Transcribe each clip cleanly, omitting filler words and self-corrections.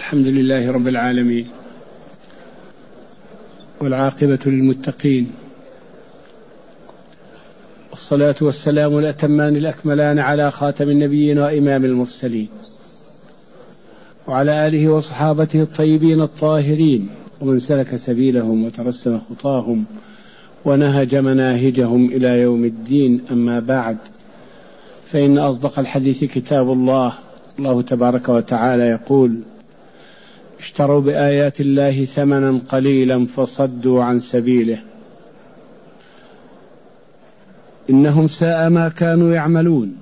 الحمد لله رب العالمين، والعاقبة للمتقين، والصلاة والسلام الأتمان الأكملان على خاتم النبيين وإمام المرسلين، وعلى آله وصحابته الطيبين الطاهرين، ومن سلك سبيلهم وترسم خطاهم ونهج مناهجهم إلى يوم الدين. أما بعد، فإن أصدق الحديث كتاب الله. الله تبارك وتعالى يقول: اشتروا بآيات الله ثمنا قليلا فصدوا عن سبيله إنهم ساء ما كانوا يعملون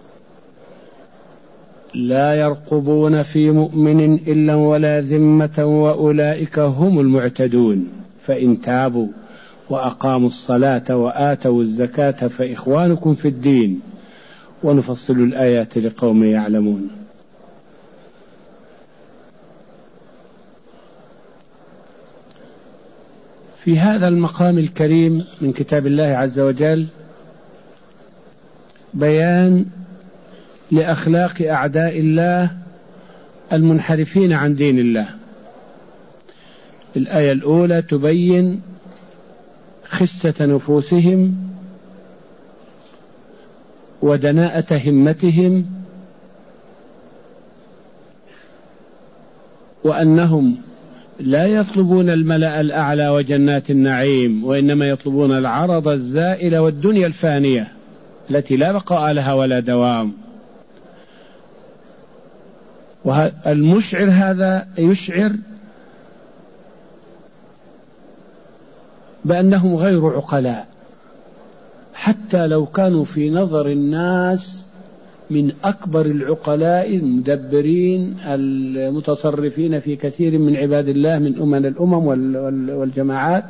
لا يرقبون في مؤمن إلا ولا ذمة وأولئك هم المعتدون فإن تابوا وأقاموا الصلاة وآتوا الزكاة فإخوانكم في الدين ونفصل الآيات لقوم يعلمون. في هذا المقام الكريم من كتاب الله عز وجل بيان لأخلاق أعداء الله المنحرفين عن دين الله. الآية الأولى تبين خسة نفوسهم ودناءة همتهم، وأنهم لا يطلبون الملأ الأعلى وجنات النعيم، وإنما يطلبون العرض الزائل والدنيا الفانية التي لا بقاء لها ولا دوام. والمشعر هذا يشعر بأنهم غير عقلاء، حتى لو كانوا في نظر الناس من أكبر العقلاء المدبرين المتصرفين في كثير من عباد الله من الأمم والجماعات.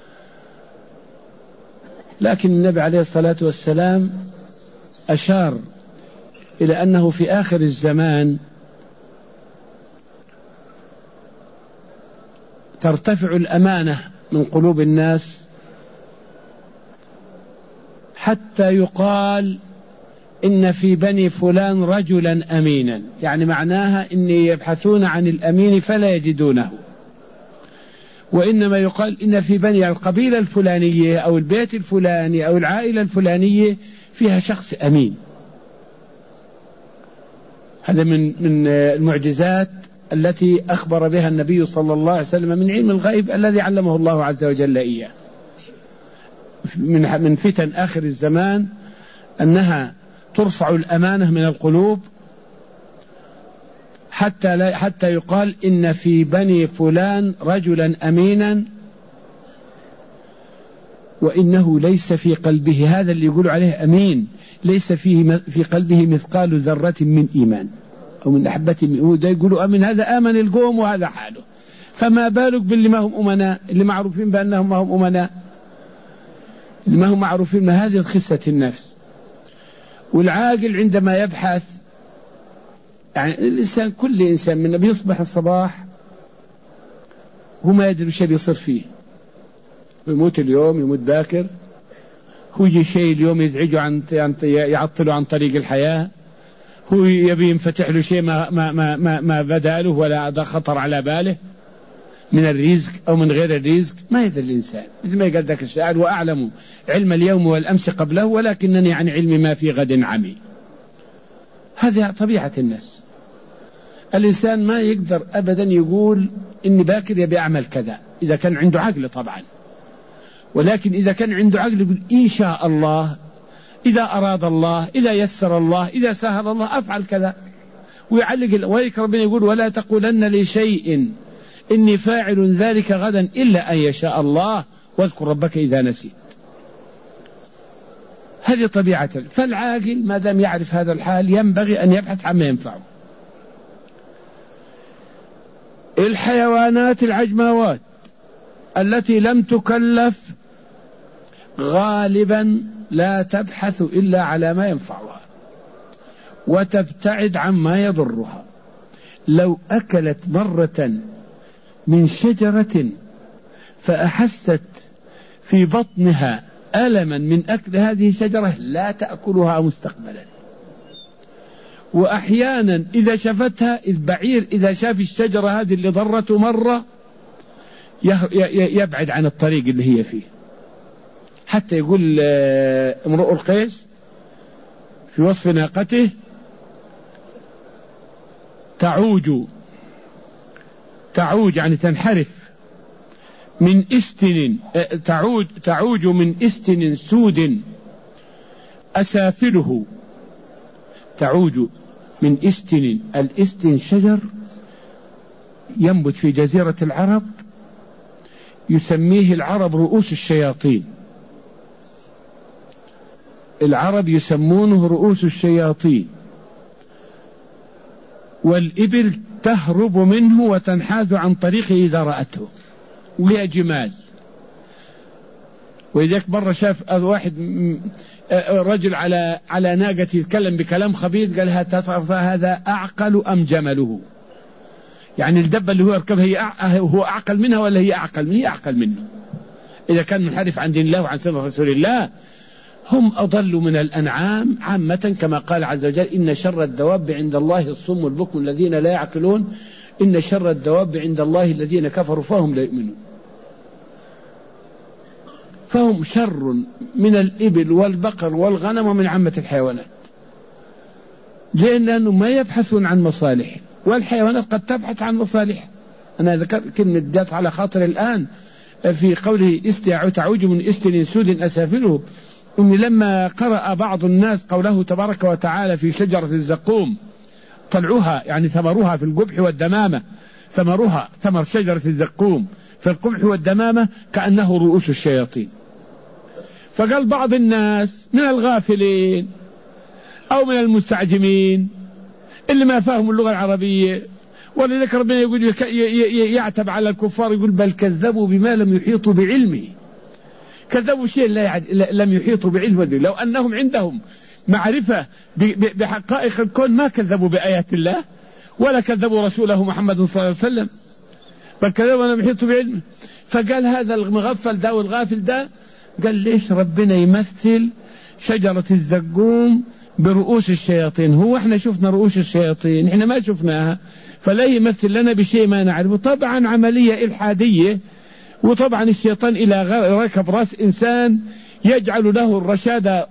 لكن النبي عليه الصلاة والسلام أشار إلى أنه في آخر الزمان ترتفع الأمانة من قلوب الناس حتى يقال إن في بني فلان رجلا أمينا، يعني معناها إن يبحثون عن الأمين فلا يجدونه، وإنما يقال إن في بني القبيلة الفلانية أو البيت الفلاني أو العائلة الفلانية فيها شخص أمين. هذا من المعجزات التي أخبر بها النبي صلى الله عليه وسلم من علم الغيب الذي علمه الله عز وجل إياه. من فتن آخر الزمان أنها ترفع الأمانة من القلوب حتى يقال إن في بني فلان رجلا أمينا وإنه ليس في قلبه، هذا اللي يقول عليه أمين ليس في قلبه مثقال ذرة من إيمان أو من أحبة من، ده يقولوا أمين، هذا آمن القوم وهذا حاله، فما بالك باللي ما هم أمناء، اللي معروفين بأنهم ما هم أمناء، اللي ما هم معروفين ما هذه خسة النفس. والعاقل عندما يبحث، يعني الإنسان كل إنسان منا بيصبح الصباح هو ما يدري شيء بيصير فيه، يموت اليوم يموت باكر، هو يجي شيء اليوم يزعجه يعطله عن طريق الحياة، هو يبي ينفتح له شيء ما بدا له ولا هذا خطر على باله من الرزق أو من غير الرزق، ما يدري الإنسان. مثل ما يقول ذاك الشاعر: وأعلم علم اليوم والأمس قبله ولكنني عن علم ما في غد عمي. هذه طبيعة الناس. الإنسان ما يقدر أبدا يقول إني باكر يبي أعمل كذا إذا كان عنده عقل طبعا، ولكن إذا كان عنده عقل يقول إن شاء الله، إذا أراد الله، إذا يسر الله، إذا سهل الله أفعل كذا، ويعلق ويكرم يقول: ولا تقولن لشيء إني فاعل ذلك غدا إلا أن يشاء الله واذكر ربك إذا نسيت. هذه طبيعة. فالعاقل ما دام يعرف هذا الحال ينبغي أن يبحث عما ينفعه. الحيوانات العجماوات التي لم تكلف غالبا لا تبحث إلا على ما ينفعها وتبتعد عما يضرها. لو أكلت مرة من شجرة فأحست في بطنها ألما من أكل هذه الشجرة لا تأكلها مستقبلا، وأحيانا إذا شافتها البعير إذا شاف الشجرة هذه اللي ضرته مرة يبعد عن الطريق اللي هي فيه. حتى يقول امرؤ القيس في وصف ناقته: تعوج يعني تنحرف من استن، تعوج من استن سود أسافله. تعوج من استن، الاستن شجر ينبت في جزيرة العرب، يسميه العرب رؤوس الشياطين. العرب يسمونه رؤوس الشياطين، والإبل تهرب منه وتنحاز عن طريقه إذا رأته، وهي جمال. وإذاك مرة شاف واحد رجل على ناقة يتكلم بكلام خبيث، قال: هذا أعقل أم جمله؟ يعني الدبة اللي هو يركبها هو أعقل منها ولا هي أعقل منه؟ هي أعقل منه إذا كان منحرف عن دين الله وعن سنة رسول الله. هم أضلوا من الأنعام عامة، كما قال عز وجل: إن شر الدواب عند الله الصم البكم الذين لا يعقلون، إن شر الدواب عند الله الذين كفروا فهم لا يؤمنون. فهم شر من الإبل والبقر والغنم ومن عامة الحيوانات، لأنهم ما يبحثون عن مصالح، والحيوانات قد تبحث عن مصالح. أنا ذكرت كلمة جات على خاطر الآن في قوله: تعوج من استن سود أسافله، إن لما قرأ بعض الناس قوله تبارك وتعالى في شجرة الزقوم: طلعها يعني ثمرها في القبح والدمامة، ثمر شجرة الزقوم في القبح والدمامة كأنه رؤوس الشياطين. فقال بعض الناس من الغافلين أو من المستعجمين اللي ما فاهموا اللغة العربية، ولذلك ربنا يقول يعتب على الكفار، يقول: بل كذبوا بما لم يحيطوا بعلمه. كذبوا شيء لم يحيطوا بعلمه. لو أنهم عندهم معرفة بحقائق الكون ما كذبوا بآيات الله ولا كذبوا رسوله محمد صلى الله عليه وسلم، بل كذبوا لم يحيطوا بعلمه. فقال هذا المغفل ده والغافل ده، قال: ليش ربنا يمثل شجرة الزقوم برؤوس الشياطين؟ هو احنا شفنا رؤوس الشياطين؟ احنا ما شفناها، فلا يمثل لنا بشيء ما نعرفه. طبعا عملية إلحادية، وطبعا الشيطان إلى ركب رأس إنسان يجعل له الرشاد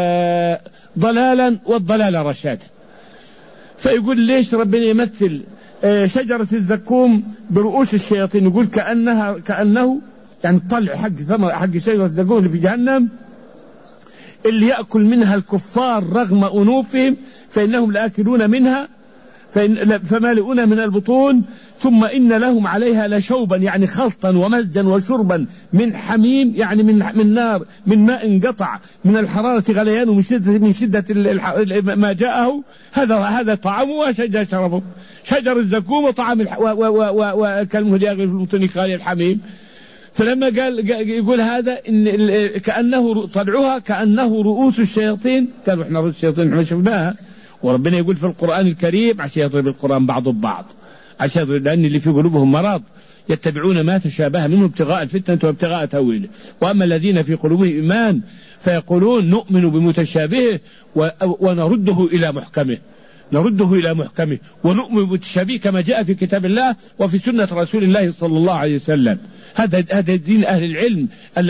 ضلالا والضلال رشادا. فيقول: ليش ربنا يمثل شجرة الزقوم برؤوس الشياطين؟ يقول كأنه يعني طلع حق شجرة الزقوم اللي في جهنم، اللي يأكل منها الكفار رغم أنوفهم، فإنهم لآكلون منها فمالئون من البطون، ثم إن لهم عليها لشوبا يعني خلطا ومزجا وشربا من حميم، يعني من نار، من ماء انقطع من الحرارة غليان من شدة ما جاءه. هذا طعامه وشجر شربه، شجر الزقوم وطعام وكلمه يغلي في البطون قال الحميم. فلما قال يقول هذا إن كأنه طلعها كأنه رؤوس الشياطين، قالوا إحنا رؤوس الشياطين إحنا شفناها. وربنا يقول في القرآن الكريم عشان يضرب القرآن بعضه ببعض، عشان يضرب، لأن اللي في قلوبهم مرض يتبعون ما تشابه منه ابتغاء الفتنة وابتغاء تأويله، وأما الذين في قلوبهم إيمان فيقولون نؤمن بمتشابهه ونرده إلى محكمه ونؤمن بمتشابهه كما جاء في كتاب الله وفي سنة رسول الله صلى الله عليه وسلم. هذا دين أهل العلم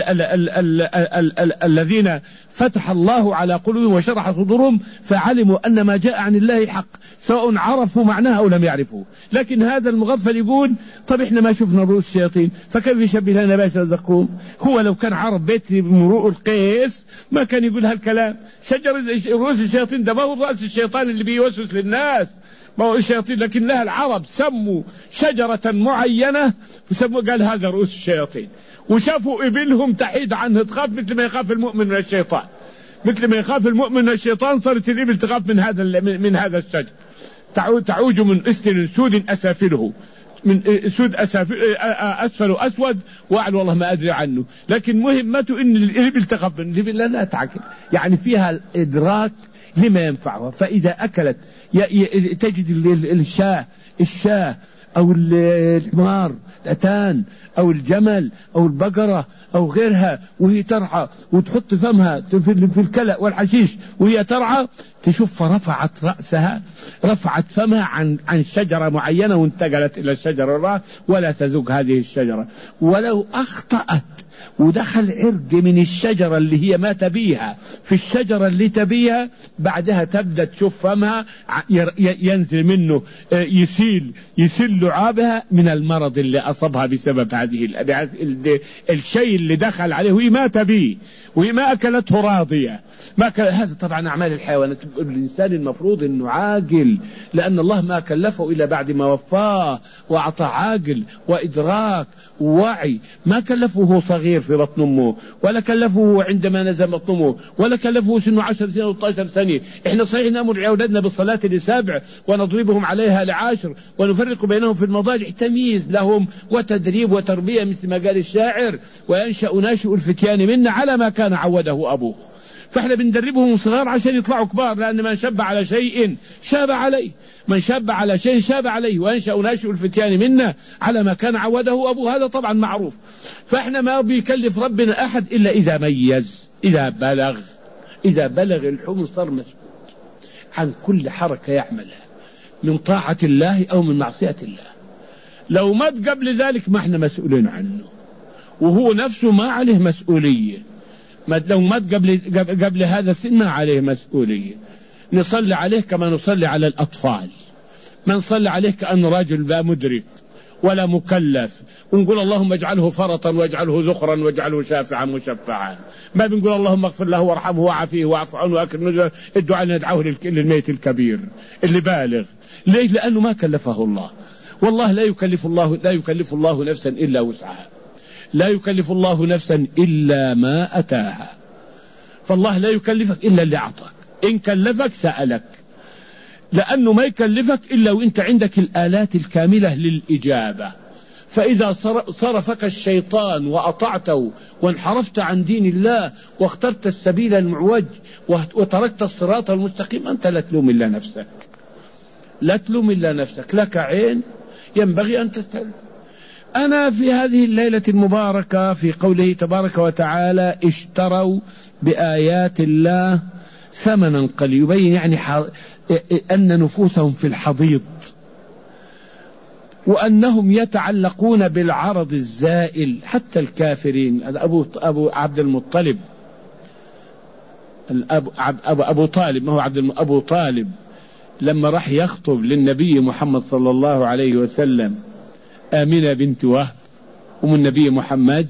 الذين فتح الله على قلوبهم وشرح صدورهم فعلموا أن ما جاء عن الله حق، سواء عرفوا معناه أو لم يعرفوا. لكن هذا المغفل يقول: طب إحنا ما شفنا رؤوس الشياطين، فكيف يشبه لنا باشا الزقوم؟ هو لو كان عرف بيت امرؤ القيس ما كان يقول هالكلام. شجر رؤوس الشياطين ده ما هو رأس الشيطان اللي بيوسوس للناس، ما هو الشياطين، لكن لها العرب سموا شجرة معينة وسموا قال هذا رؤوس الشياطين، وشافوا إبلهم تحيد عنه، تخاف مثل ما يخاف المؤمن من الشيطان، مثل ما يخاف المؤمن من الشيطان صارت الإبل تخاف من هذا الشجر. تعوج من أستن سود أسافله، من سود أسفل أسود وأعلى والله ما أدري عنه، لكن مهمته إن الإبل تخاف من الإبل لا تعقل، يعني فيها الإدراك لما ينفعها. فإذا أكلت تجد الشاة أو الحمار الأتان أو الجمل أو البقرة أو غيرها وهي ترعى وتحط فمها في الكلأ والحشيش وهي ترعى، تشوف فرفعت رأسها، رفعت فمها عن شجرة معينة وانتقلت إلى الشجرة الأخرى ولا تزوج هذه الشجرة. ولو أخطأت ودخل عرق من الشجرة اللي هي ما تبيها في الشجرة اللي تبيها، بعدها تبدأ تشوف فمها ينزل منه يسيل لعابها من المرض اللي أصابها بسبب هذه الشيء اللي دخل عليه وهي ما تبيه وهي ما أكلته راضية. هذا طبعا أعمال الحيوانات. الإنسان المفروض أنه عاقل، لأن الله ما كلفه إلا بعد ما وفاه وأعطى عاقل وإدراك ووعي. ما كلفه وهو صغير في بطن أمه، ولا كلفه عندما نزل بطن أمه، ولا كلفه سنه 10 سنة و 12 سنة. إحنا صحيح نأمر أولادنا بالصلاة ل7 ونضربهم عليها ل10 ونفرق بينهم في المضاجع، تمييز لهم وتدريب وتربية مثل ما قال الشاعر: وينشأ ناشئ الفتيان منا على ما كان عوده أبوه. فاحنا بندربهم صغار عشان يطلعوا كبار، لأن من شاب على شيء شاب عليه، من شاب على شيء شاب عليه، وينشأ ناشئ الفتيان منا على ما كان عوده أبوه. هذا طبعا معروف. فاحنا ما بيكلف ربنا أحد إلا إذا ميز، إذا بلغ الحمل صار مسؤول عن كل حركة يعملها من طاعة الله أو من معصية الله. لو مات قبل ذلك ما احنا مسؤولين عنه، وهو نفسه ما عليه مسؤولية. لو مات قبل هذا السن ما عليه مسؤولية. نصلي عليه كما نصلي على الأطفال، ما نصلي عليه كأنه راجل لا مدرك ولا مكلف، ونقول اللهم اجعله فرطا واجعله ذخرا واجعله شافعا مشفعا. ما بنقول اللهم اغفر له وارحمه وعافيه واعف عنه واكرم الدعاء اللي ندعوه للميت الكبير اللي بالغ. ليش؟ لأنه ما كلفه الله. والله لا يكلف الله نفسا إلا وسعها، لا يكلف الله نفسا إلا ما أتاها. فالله لا يكلفك إلا اللي أعطاك. إن كلفك سألك، لأنه ما يكلفك إلا وإنت عندك الآلات الكاملة للإجابة. فإذا صرفك الشيطان وأطعته وانحرفت عن دين الله واخترت السبيل المعوج وتركت الصراط المستقيم، أنت لا تلوم إلا نفسك، لا تلوم إلا نفسك. لك عين ينبغي أن تستلم. أنا في هذه الليلة المباركة في قوله تبارك وتعالى: اشتروا بآيات الله ثمنا قليلا، يبين يعني أن نفوسهم في الحضيض، وأنهم يتعلقون بالعرض الزائل. حتى الكافرين. أبو عبد المطلب، أبو طالب، ما هو أبو طالب، لما راح يخطب للنبي محمد صلى الله عليه وسلم آمنة بنت وهب أم النبي محمد،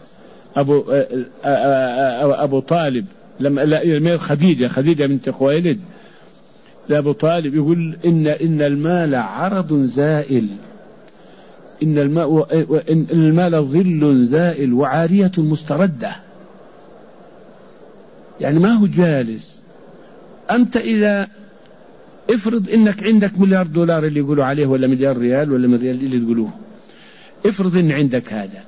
أبو طالب لما خديجة بنت خويلد، لأبو طالب يقول إن المال عرض زائل، إن المال ظل زائل وعارية مستردة. يعني ما هو جالس. أنت إذا افرض إنك عندك $1,000,000 اللي يقولوا عليه، ولا $1,000,000 ولا $1,000,000 اللي تقولوه، افرض إن عندك هذا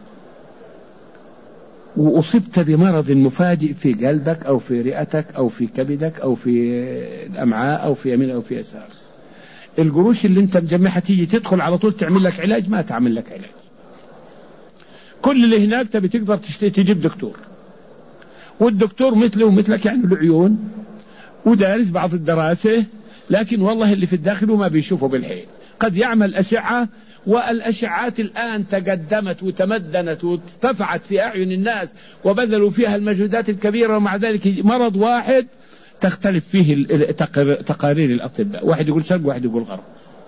وأصبت بمرض مفاجئ في قلبك أو في رئتك أو في كبدك أو في الأمعاء أو في يمين أو في يسار، القروش اللي انت مجمعها تيجي تدخل على طول تعمل لك علاج؟ ما تعمل لك علاج. كل اللي هناك تبي تقدر تجيب دكتور، والدكتور مثله ومثلك، يعني له عيون ودارس بعض الدراسة، لكن والله اللي في الداخل ما بيشوفه بالحين. قد يعمل أشعة، والأشعات الآن تقدمت وتمدنت وارتفعت في أعين الناس وبذلوا فيها المجهودات الكبيرة، ومع ذلك مرض واحد تختلف فيه تقارير الأطباء، واحد يقول شرق واحد يقول غرب.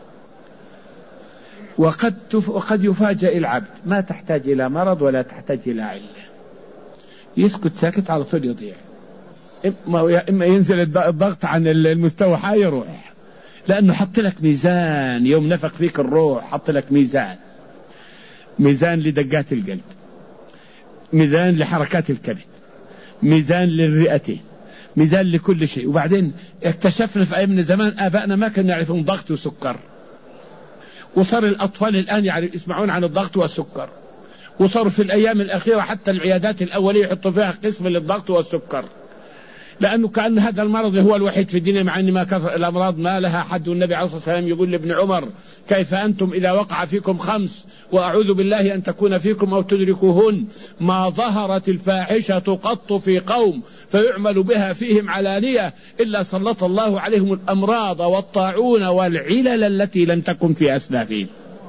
وقد يفاجئ العبد، ما تحتاج إلى مرض ولا تحتاج إلى علة، يسكت ساكت على طول يضيع. إما ينزل الضغط عن المستوى يروح، لأنه حط لك ميزان. يوم نفق فيك الروح حط لك ميزان لدقات القلب، ميزان لحركات الكبد، ميزان للرئتين، ميزان لكل شيء. وبعدين اكتشفنا في أيام زمان آبائنا ما كانوا يعرفون ضغط وسكر، وصار الأطفال الآن يسمعون عن الضغط والسكر، وصاروا في الأيام الأخيرة حتى العيادات الأولية يحطوا فيها قسم للضغط والسكر. لأنه كأن هذا المرض هو الوحيد في الدنيا، مع أن ما كثر الأمراض ما لها حد. النبي عليه الصلاة والسلام يقول لابن عمر: كيف أنتم إذا وقع فيكم 5 وأعوذ بالله أن تكون فيكم أو تدركوهن، ما ظهرت الفاحشة قط في قوم فيعمل بها فيهم علانية إلا سلط الله عليهم الأمراض والطاعون والعلل التي لم تكن في أسلافهم.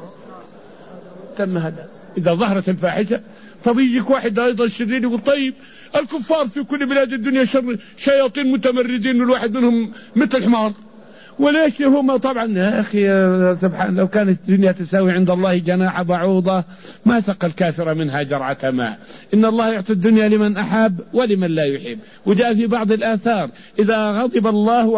تم هذا إذا ظهرت الفاحشة. طب يجيك واحد أيضا شرير يقول: طيب الكفار في كل بلاد الدنيا شياطين متمردين والواحد منهم مثل الحمار، وليش هم؟ طبعا يا أخي سبحان، لو كانت الدنيا تساوي عند الله جناح بعوضة ما سقى الكافر منها جرعة ماء. إن الله يعطي الدنيا لمن أحب ولمن لا يحب. وجاء في بعض الآثار: إذا غضب الله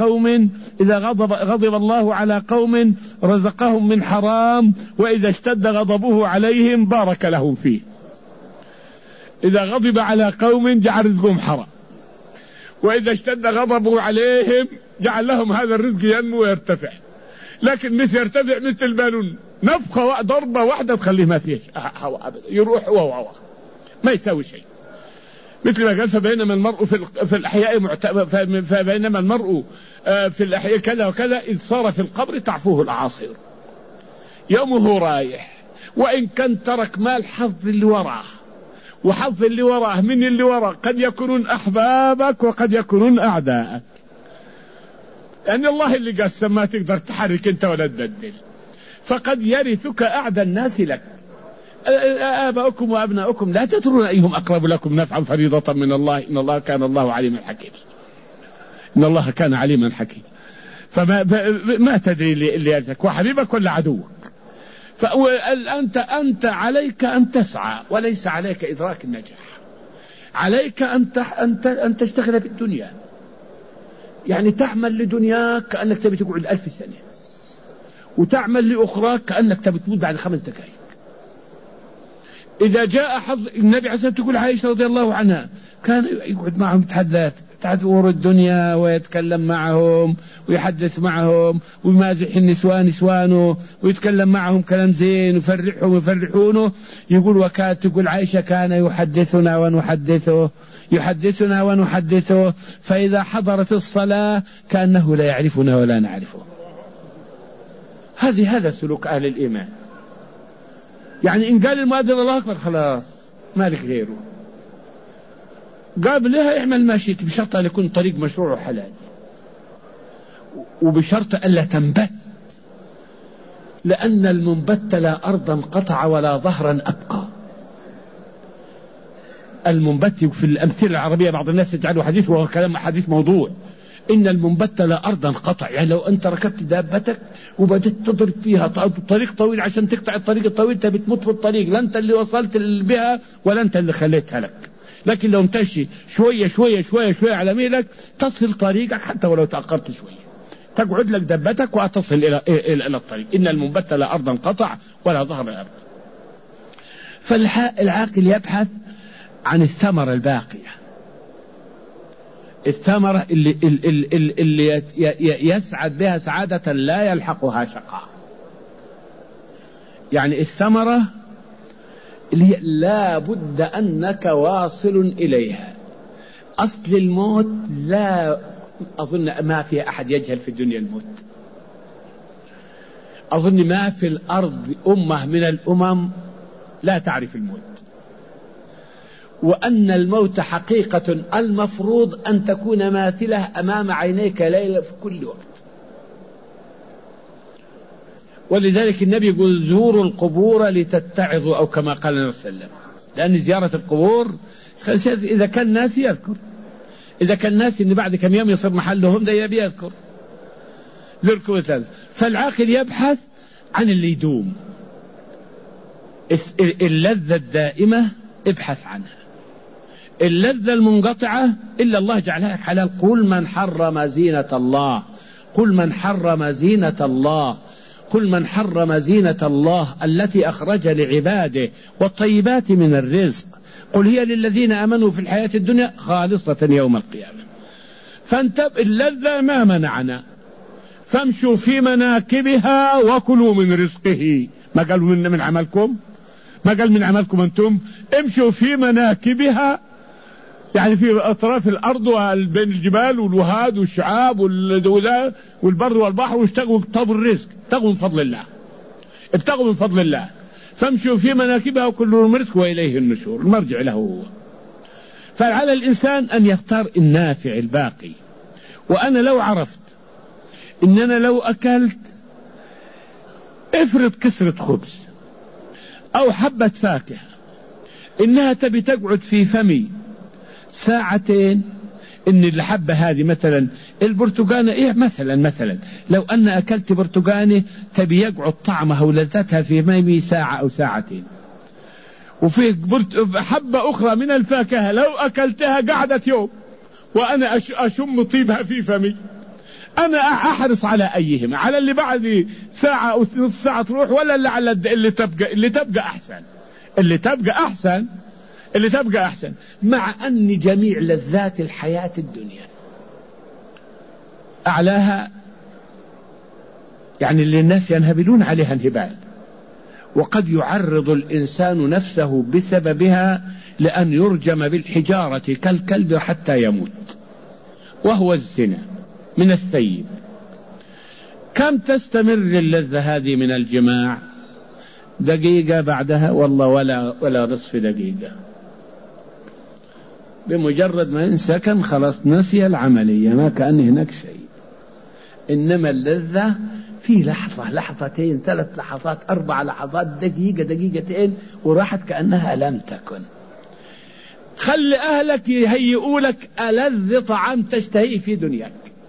على قوم رزقهم من حرام، وإذا اشتد غضبه عليهم بارك لهم فيه. إذا غضب على قوم جعل رزقهم حرام، وإذا اشتد غضبه عليهم جعل لهم هذا الرزق ينمو ويرتفع. لكن مثل يرتفع مثل البالون، نفخة ضربة واحدة تخليه ما فيش هواء أبدا، يروح هو ما يسوي شيء. مثل ما قال: فبينما المرء في الأحياء فبينما المرء في الأحياء كذا وكذا، إذ صار في القبر تعفوه الأعاصير. يومه رايح، وإن كان ترك مال حظ اللي وراه، وحظ اللي وراه من اللي وراه قد يكونون أحبابك وقد يكونون أعداءك. لأن الله اللي قسم، ما تقدر تحرك أنت ولا تبدل. فقد يرثك أعدى الناس لك. آباؤكم وأبناؤكم لا تدرون أيهم أقرب لكم نفعا فريضة من الله، إن الله كان الله عليما حكيما. إن الله كان عليما حكيما. فما تدري اللي يرثك، وحبيبك ولا عدوك. فأنت عليك أن تسعى، وليس عليك إدراك النجاح. عليك أن تشتغل بالدنيا، يعني تعمل لدنياك كأنك تبي تقعد 1000 سنة، وتعمل لأخراك كأنك تبي تموت بعد 5 دقائق. إذا جاء حظ النبي عليه الصلاة والسلام، تقول عائشة رضي الله عنها: كان يقعد معهم يتحدث أمور الدنيا ويتكلم معهم ويحدث معهم ويمازح النسوان نسوانه ويتكلم معهم كلام زين ويفرحهم ويفرحونه. تقول عائشة: كان يحدثنا ونحدثه فإذا حضرت الصلاة كأنه لا يعرفنا ولا نعرفه. هذا سلوك أهل الإيمان. يعني إن قال المؤذن الله أكبر خلاص مالك غيره. قابلها اعمل ما شئت، بشرط أن يكون طريق مشروع وحلال، وبشرط ألا تنبت، لأن المنبت لا أرضا قطع ولا ظهرا أبقى. المنبت في الأمثلة العربية بعض الناس يجعله حديث، وهو كلام حديث موضوع. إن المنبت لا أرضا قطع، يعني لو أنت ركبت دابتك وبدت تضرب فيها طريق طويل عشان تقطع الطريق الطويل، أنت بتموت في الطريق، لا أنت اللي وصلت بها ولا أنت اللي خليتها لك. لكن لو امتشي شوية شوية شوية شوية على ميلك تصل طريقك، حتى ولو تأخرت شوية تقعد لك دبتك وتصل إلى الطريق. إن المنبت لا أرضا قطع ولا ظهر الأرض. فالعاقل يبحث عن الثمرة الباقية، الثمرة اللي يسعد بها سعادة لا يلحقها شقاء. يعني الثمرة اللي هي لا بد أنك واصل إليها. أصل الموت لا أظن ما في أحد يجهل في الدنيا الموت. أظن ما في الأرض أمة من الأمم لا تعرف الموت، وأن الموت حقيقة المفروض أن تكون ماثلة أمام عينيك ليلة في كل وقت. ولذلك النبي يقول: زوروا القبور لتتعظوا، أو كما قال النبي صلى الله عليه وسلم. لأن زيارة القبور إذا كان ناس يذكر، إذا كان ناس إن بعد كم يوم يصير محلهم ده يبي يذكر. فالعاقل يبحث عن اللي يدوم. اللذة الدائمة ابحث عنها. اللذة المنقطعة إلا الله جعلها لك حلال. قل من حرم زينة الله، قل من حرم زينة الله، قل من حرم زينة الله التي أخرج لعباده والطيبات من الرزق، قل هي للذين آمنوا في الحياة الدنيا خالصة يوم القيامة. اللذة ما منعنا، فامشوا في مناكبها وكلوا من رزقه. ما قالوا من عملكم، ما قال من عملكم أنتم، امشوا في مناكبها يعني في أطراف الأرض وبين الجبال والوهاد والشعاب والبر والبحر، واشتغلوا اكتبوا الرزق، ابتغوا من فضل الله، ابتغوا من فضل الله، فامشوا في مناكبها وكلوا رزق وإليه النشور، المرجع له هو. فعلى الإنسان أن يختار النافع الباقي. وأنا لو عرفت إننا لو أكلت افرض كسرة خبز أو حبة فاكهة إنها تبي تقعد في فمي ساعتين، إن الحبة هذه مثلا البرتقانة مثلا لو أن أكلت برتقانة تبي يقعد طعمها ولذتها في فمي ساعة أو ساعتين، وفي حبة أخرى من الفاكهة لو أكلتها قعدت يوم وأنا أشم طيبها في فمي، أنا أحرص على أيهما، على اللي بعد ساعة أو نصف ساعة تروح، ولا اللي على اللي تبقى أحسن، مع أن جميع لذات الحياة الدنيا أعلاها يعني اللي الناس ينهبلون عليها انهبال، وقد يعرض الإنسان نفسه بسببها لأن يرجم بالحجارة كالكلب حتى يموت، وهو الزنا من الثيب. كم تستمر اللذة هذه من الجماع؟ دقيقة بعدها والله ولا نصف دقيقة، بمجرد ما انسكن خلاص نسي العملية، ما كأن هناك شيء. إنما اللذة في لحظة، لحظتين، 3 لحظات، 4 لحظات، دقيقة، دقيقتين، وراحت كأنها لم تكن. خلي أهلك يهيئوا لك ألذ طعام تشتهيه في دنياك،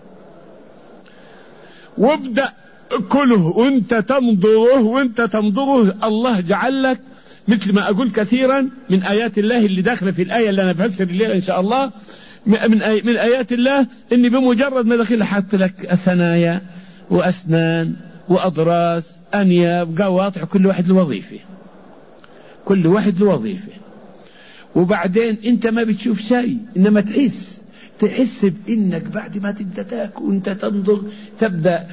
وابدأ كله وانت تمضغه. الله جعل لك مثل ما أقول كثيرا من آيات الله اللي داخله في الآية اللي أنا بفسر الليلة إن شاء الله، من آيات الله إني بمجرد ما دخل حط لك ثنايا وأسنان وأضراس أنياب قواطع، كل واحد لوظيفة، وبعدين أنت ما بتشوف شيء، إنما تحس بإنك بعد ما تبدأ تاكل وأنت تمضغ تبدأ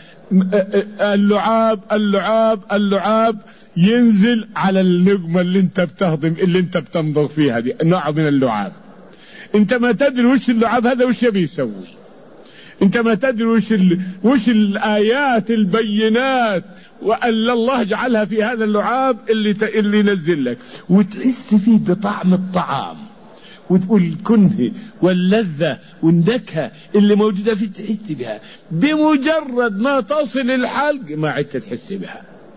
اللعاب ينزل على اللقمة اللي انت بتمضغ فيها دي، نوع من اللعاب. انت ما تدري وش اللعاب هذا وش يبي يسوي، انت ما تدري وش الآيات البينات وأن الله جعلها في هذا اللعاب اللي ينزل لك، وتحس فيه بطعم الطعام والكنه واللذة والنكهة اللي موجودة فيه، تحس بها. بمجرد ما تصل الحلق ما عدت تحس بها،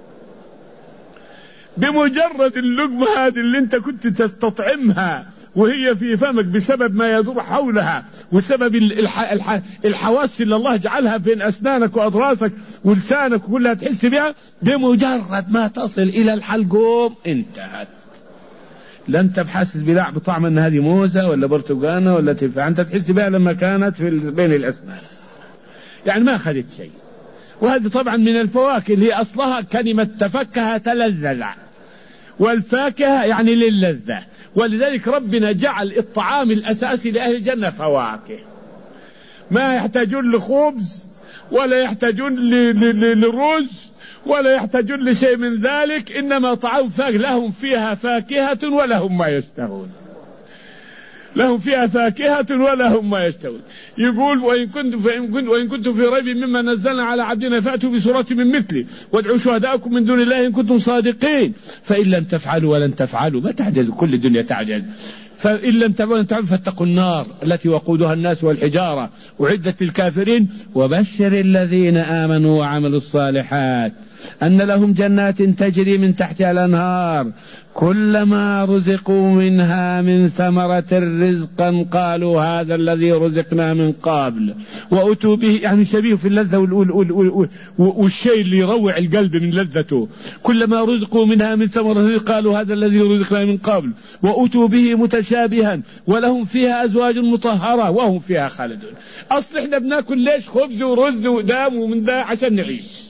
بمجرد اللقمة هذه اللي انت كنت تستطعمها وهي في فمك بسبب ما يدور حولها وسبب الحواس اللي الله جعلها بين أسنانك وأضراسك ولسانك كلها تحس بها، بمجرد ما تصل إلى الحلقوم انتهت. لا انت بحاسس بطعم ان هذه موزة ولا برتقانة ولا تفاح، انت تحس بها لما كانت بين الأسنان، يعني ما أخذت شيء. وهذه طبعا من الفواكه اللي أصلها كلمة تفكه تلذذ، والفاكهة يعني للذة، ولذلك ربنا جعل الطعام الأساسي لأهل الجنة فواكه، ما يحتاجون لخبز ولا يحتاجون لرز ولا يحتاجون لشيء من ذلك، إنما طعام فاكهة، لهم فيها فاكهة ولهم ما يشتهون، لهم فيها فاكهة ولهم ما يشتهون. يقول وإن كنتم في ريب مما نزلنا على عبدنا فأتوا بسورة من مثله وادعوا شهداءكم من دون الله إن كنتم صادقين، فإن لم تفعلوا ولن تفعلوا، ما تعجز، كل الدنيا تعجز، فإن لم تفعلوا فاتقوا النار التي وقودها الناس والحجارة أعدت للكافرين وبشر الذين آمنوا وعملوا الصالحات أن لهم جنات تجري من تحتها الأنهار كلما رزقوا منها من ثمرة رزقا قالوا هذا الذي رزقنا من قبل وأتوا به، يعني شبيه في اللذة والشيء اللي يروع القلب من لذته. كلما رزقوا منها من ثمرة رزق قالوا هذا الذي رزقنا من قبل وأتوا به متشابها ولهم فيها أزواج مطهرة وهم فيها خالدون. أصل احنا بناكل ليش خبز ورز ودام ومن ذا؟ عشان نعيش.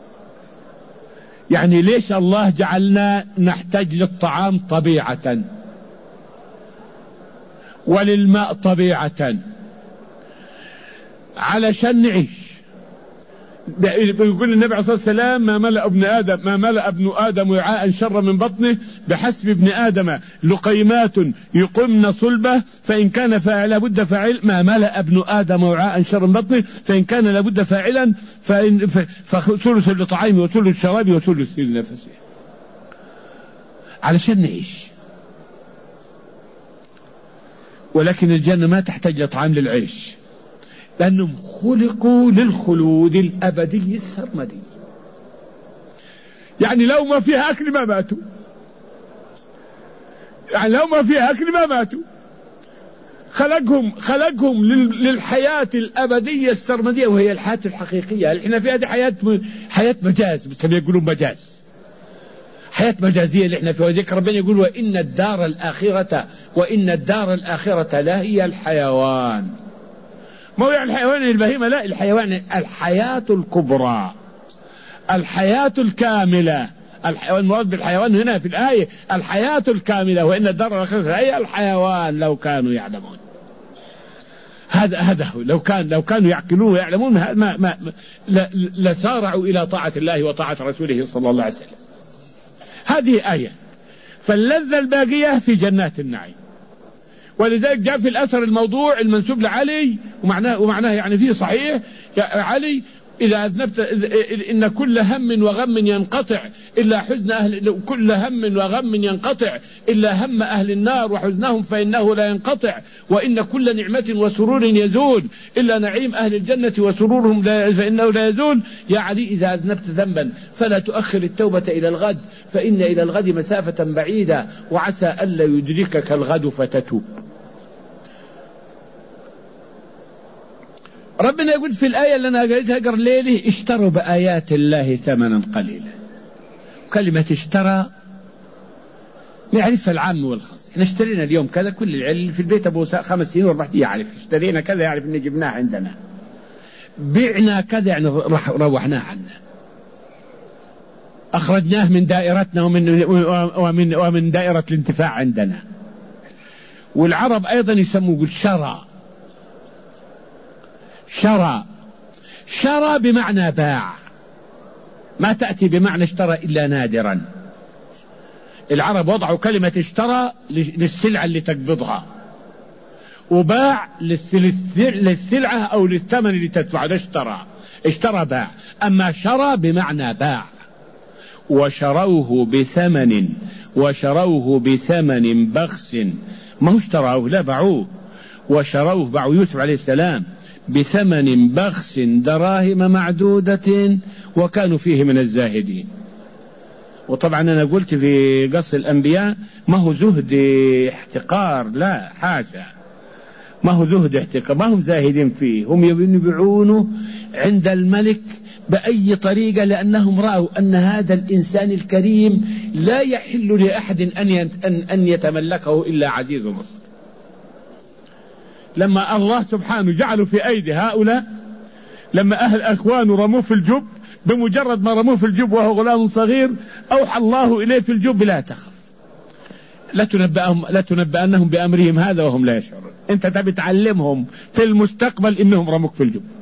يعني ليش الله جعلنا نحتاج للطعام طبيعة وللماء طبيعة؟ علشان نعيش. يقول النبي عليه الصلاة والسلام ما ملأ ابن آدم وعاء شر من بطنه بحسب ابن آدم لقيمات يقمن صلبه فإن كان لابد فاعل. ما ملأ ابن آدم وعاء شر من بطنه فإن كان لابد فاعلا فثلث لطعامه وثلث شرابه وثلث لنفسه. علشان نعيش. ولكن الجنة ما تحتاج لطعام للعيش، لأنهم خلقوا للخلود الأبدي السرمدي. يعني لو ما فيها أكل ما ماتوا، خلقهم للحياة الأبدية السرمدية، وهي الحياة الحقيقية. احنا في هذه حياة مجاز، بس يقولون مجاز، حياة مجازية اللي احنا فيها. وذكر ربنا يقول وإن الدار الآخرة لا هي الحيوان. ما هو يعني الحيوان البهيمة، لا، الحيوان الحياة الكبرى، الحياة الكاملة. المراد بالحيوان هنا في الآية الحياة الكاملة، وإن الدار الآخرة هي الحيوان لو كانوا يعلمون. هذا هو. لو كانوا يعقلون ويعلمون لسارعوا إلى طاعة الله وطاعة رسوله صلى الله عليه وسلم. هذه آية. فاللذة الباقية في جنات النعيم. ولذلك جاء في الأثر الموضوع المنسوب لعلي ومعناه يعني فيه صحيح علي إذا أذنبت إن كل هم وغم ينقطع إلا حزن كل هم وغم ينقطع إلا هم أهل النار وحزنهم فإنه لا ينقطع، وإن كل نعمة وسرور يزول إلا نعيم أهل الجنة وسرورهم فإنه لا يزول. يا علي إذا أذنبت ذنبا فلا تؤخر التوبة إلى الغد، فإن إلى الغد مسافة بعيدة وعسى ألا يدركك الغد فتتوب. ربنا يقول في الآية اللي أنا قريتها قبل ليلة اشتروا بآيات الله ثمنا قليلا. كلمة اشترى نعرفها العام والخاص. احنا اشترينا اليوم كذا، كل العيال في البيت أبو 5 سنين و4 سنين يعرف اشترينا كذا، يعرف إن جبناه عندنا. بعنا كذا يعني روحناه عنا، أخرجناه من دائرتنا ومن دائرة الانتفاع عندنا. والعرب أيضا يسموه يقول شرى بمعنى باع، ما تأتي بمعنى اشترى إلا نادرا. العرب وضعوا كلمة اشترى للسلعة اللي تقبضها، وباع للسلعة أو للثمن اللي تدفعه. ده اشترى باع. أما شرى بمعنى باع. وشروه بثمن بخس، ما هو اشتروه، لا باعوه. باعوا يوسف عليه السلام بثمن بخس دراهم معدودة وكانوا فيه من الزاهدين. وطبعا أنا قلت في قص الأنبياء ما هو زهد احتقار، لا حاشا، ما هو زهد احتقار، ما هم زاهدين فيه، هم يبيعونه عند الملك بأي طريقة، لأنهم رأوا أن هذا الإنسان الكريم لا يحل لأحد أن يتملكه إلا عزيز مصر. لما الله سبحانه جعله في أيدي هؤلاء، لما أهل أخوانه رموه في الجب، بمجرد ما رموه في الجب وهو غلام صغير أوحى الله إليه في الجب لا تخف، لا تنبأنهم بأمرهم هذا وهم لا يشعرون. أنت تبي تعلمهم في المستقبل إنهم رموك في الجب.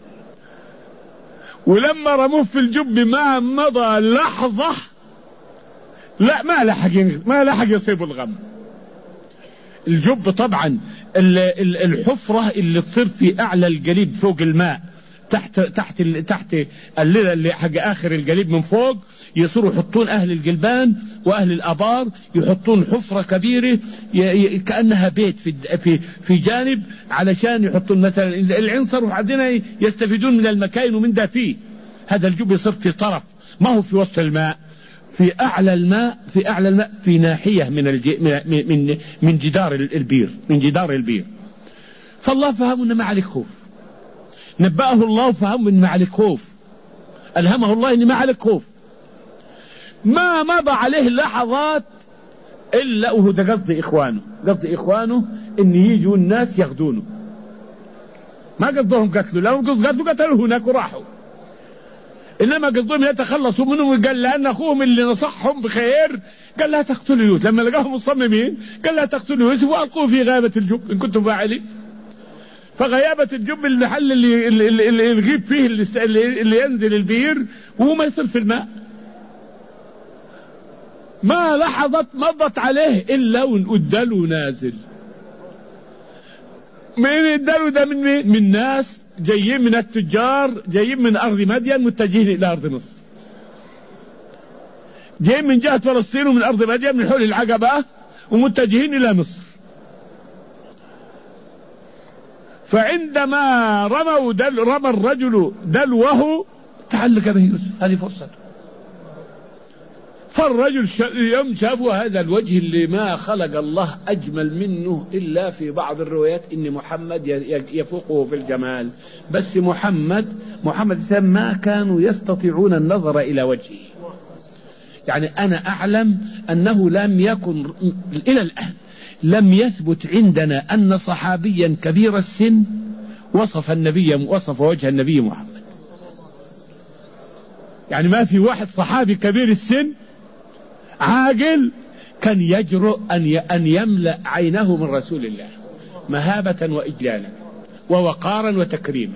ولما رموه في الجب ما مضى لحظة لا ما لحق يصيب الغم. الجب طبعا الحفرة اللي تصير في أعلى الجليد فوق الماء، تحت اللي حق آخر الجليد من فوق، يصيروا يحطون أهل الجلبان وأهل الأبار يحطون حفرة كبيرة كأنها بيت في جانب، علشان يحطون مثلا العنصر، وبعدين يستفيدون من المكاين ومن ده فيه. هذا الجب يصير في طرف، ما هو في وسط الماء، في أعلى الماء في ناحية من جدار البير. فالله فهم أن ما عليك خوف، نبأه الله فهم أن ما عليك خوف، ألهمه الله أن ما عليك خوف. ما مضى عليه لحظات إلا وهو ده قصد إخوانه أن يجوا الناس ياخذونه. ما قصدهم قتلوا، لو قتلوا هناك وراحوا، إنما قصدهم يتخلصوا منهم. وقال لأن أخوهم اللي نصحهم بخير قال لا تقتلوا يوسف، لما لقاهم مصممين قال لا تقتلوا يوسف وألقوه في غابة الجب إن كنتم فاعلين. فغيابة الجب المحل اللي يغيب فيه اللي ينزل البير وهو ما يصير في الماء. ما لحظت مضت عليه إلا والدلو نازل. من الدلو ده من مين؟ من ناس جايين من التجار، جايين من أرض مدين متجهين إلى أرض مصر، جايين من جهة فلسطين ومن أرض مدين من حول العقبة ومتجهين إلى مصر. فعندما رمى الرجل دلوه تعلق به يوسف، هذه فرصته. فالرجل يوم شافوا هذا الوجه اللي ما خلق الله أجمل منه إلا في بعض الروايات إن محمد يفوقه في الجمال، بس محمد ما كانوا يستطيعون النظر إلى وجهه. يعني أنا أعلم أنه لم يكن إلى الآن لم يثبت عندنا أن صحابيا كبير السن وصف وجه النبي محمد. يعني ما في واحد صحابي كبير السن عاقل كان يجرؤ أن يملأ عينه من رسول الله مهابة وإجلالا ووقارا وتكريما.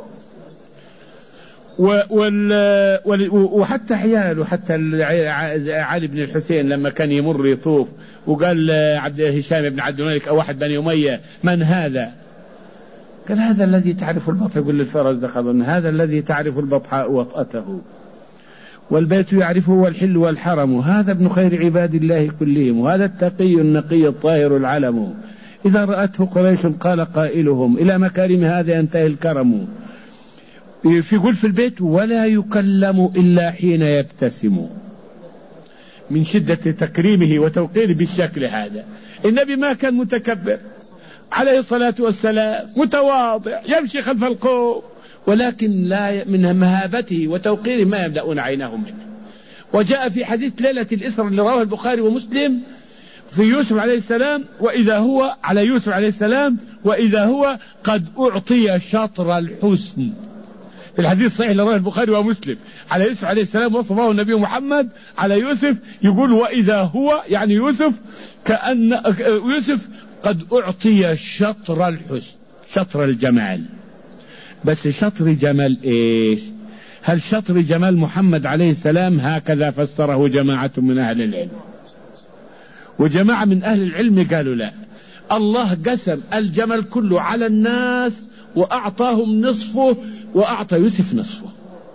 وحتى عياله، حتى علي بن الحسين لما كان يمر يطوف وقال عبد هشام بن عبد الملك أو واحد بني أمية من هذا؟ قال هذا الذي تعرف البطح، يقول للفرس دخل هذا الذي تعرف البطحاء وطأته والبيت يعرفه والحل والحرم، هذا ابن خير عباد الله كلهم، وهذا التقي النقي الطاهر العلم، إذا رأته قريش قال قائلهم إلى مكارم هذا ينتهي الكرم. يقول في البيت ولا يكلم إلا حين يبتسم، من شدة تكريمه وتوقيره بالشكل هذا. النبي ما كان متكبر عليه الصلاة والسلام، متواضع يمشي خلف القوم، ولكن لا من مهابته وتوقيره ما يملؤون عينهم منه. وجاء في حديث ليلة الإسراء اللي رواه البخاري ومسلم في يوسف عليه السلام، وإذا هو على يوسف عليه السلام وإذا هو قد أعطي شطر الحسن. في الحديث الصحيح اللي رواه البخاري ومسلم على يوسف عليه السلام وصفه النبي محمد على يوسف، يقول وإذا هو يعني يوسف كأن يوسف قد أعطي شطر الحسن، شطر الجمال. بس شطر جمال إيش؟ هل شطر جمال محمد عليه السلام؟ هكذا فسره جماعة من أهل العلم، وجماعة من أهل العلم قالوا لا، الله قسم الجمال كله على الناس وأعطاهم نصفه وأعطى يوسف نصفه.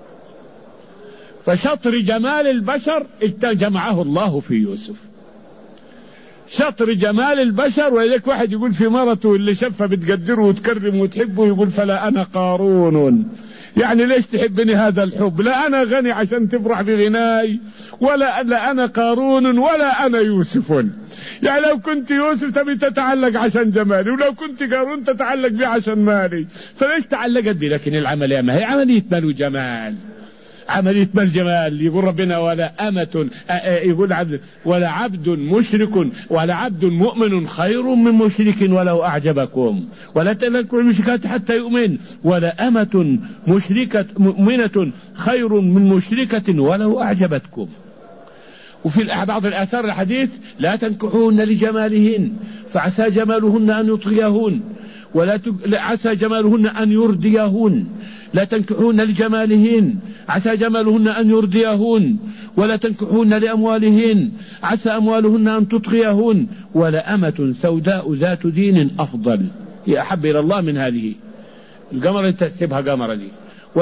فشطر جمال البشر جمعه الله في يوسف، شطر جمال البشر. ولذلك واحد يقول في مرته اللي شافها بتقدره وتكرمه وتحبه يقول فلا أنا قارون، يعني ليش تحبني هذا الحب؟ لا أنا غني عشان تفرح بغناي، ولا أنا قارون ولا أنا يوسف. يعني لو كنت يوسف تبي تتعلق عشان جمالي، ولو كنت قارون تتعلق بي عشان مالي، فليش تعلقت بي؟ لكن العملية ما هي عملية مال وجمال، عملية مال جمال. يقول ربنا ولا أمة، يقول عبد ولا عبد مشرك ولا عبد مؤمن خير من مشرك ولو أعجبكم، ولا تنكروا المشركات حتى يؤمن، ولا أمة مشركة مؤمنة خير من مشركة ولو أعجبتكم. وفي بعض الآثار الحديث لا تنكحوهن لجمالهن فعسى جمالهن أن يطغيهن، عسى جمالهن أن يرديهن، لا تنكحوهن لجمالهن عسى جمالهن أن يرديهن، ولا تنكحوهن لأموالهن عسى أموالهن أن تطغيهن، ولا أمة سوداء ذات دين أفضل، هي أحب إلى الله من هذه القمر اللي تحسبها قمرة دي.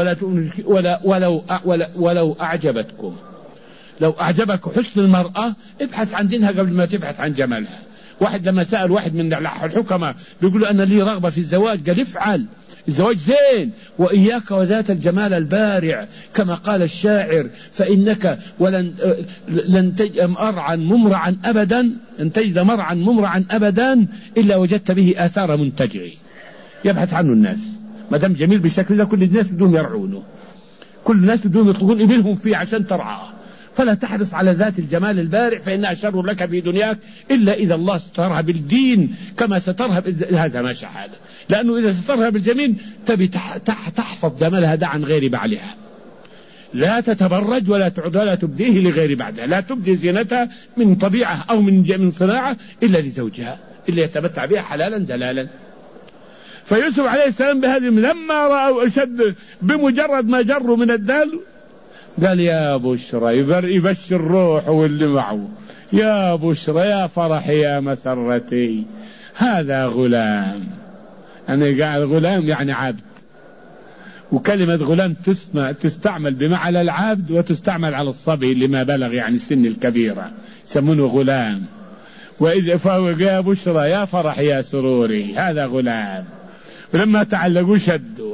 ولو أعجبتكم، لو أعجبك حسن المرأة ابحث عن دينها قبل ما تبحث عن جمالها. واحد لما سأل واحد من الحكماء بيقول أنا لي رغبة في الزواج، قال افعل، الزواج زين، وإياك وذات الجمال البارع كما قال الشاعر، فإنك لن تجد مرعا ممرعا أبدا، لن تجد مرعا ممرعا أبدا إلا وجدت به آثار منتجعي. يبحث عنه الناس، ما دام جميل بالشكل ده كل الناس بدهم يرعونه، كل الناس بدهم يطلقون إبلهم فيه عشان ترعاه. فلا تحرص على ذات الجمال البارع فإنها شر لك في دنياك إلا إذا الله سترها بالدين كما سترها هذا ما شاء، لأنه إذا سترها بالجميل تبي تحفظ جمالها ده عن غير بعلها، لا تتبرج ولا تعد ولا تبديه لغير بعدها، لا تبدي زينتها من طبيعة أو من صناعة إلا لزوجها، إلا يتمتع بها حلالا دلالا. فيوسف عليه السلام بهذه لما رأوا أشد بمجرد ما جروا من الدال قال يا بشرى، يبشر روحه واللي معه، يا بشرى يا فرح يا مسرتي هذا غلام. أنا قاعد غلام يعني عبد، وكلمة غلام تستعمل بمعنى العبد وتستعمل على الصبي اللي ما بلغ يعني السن الكبيرة يسمونه غلام. وإذا فهو يا بشرى يا فرح يا سروري هذا غلام. ولما تعلقوا شدوا.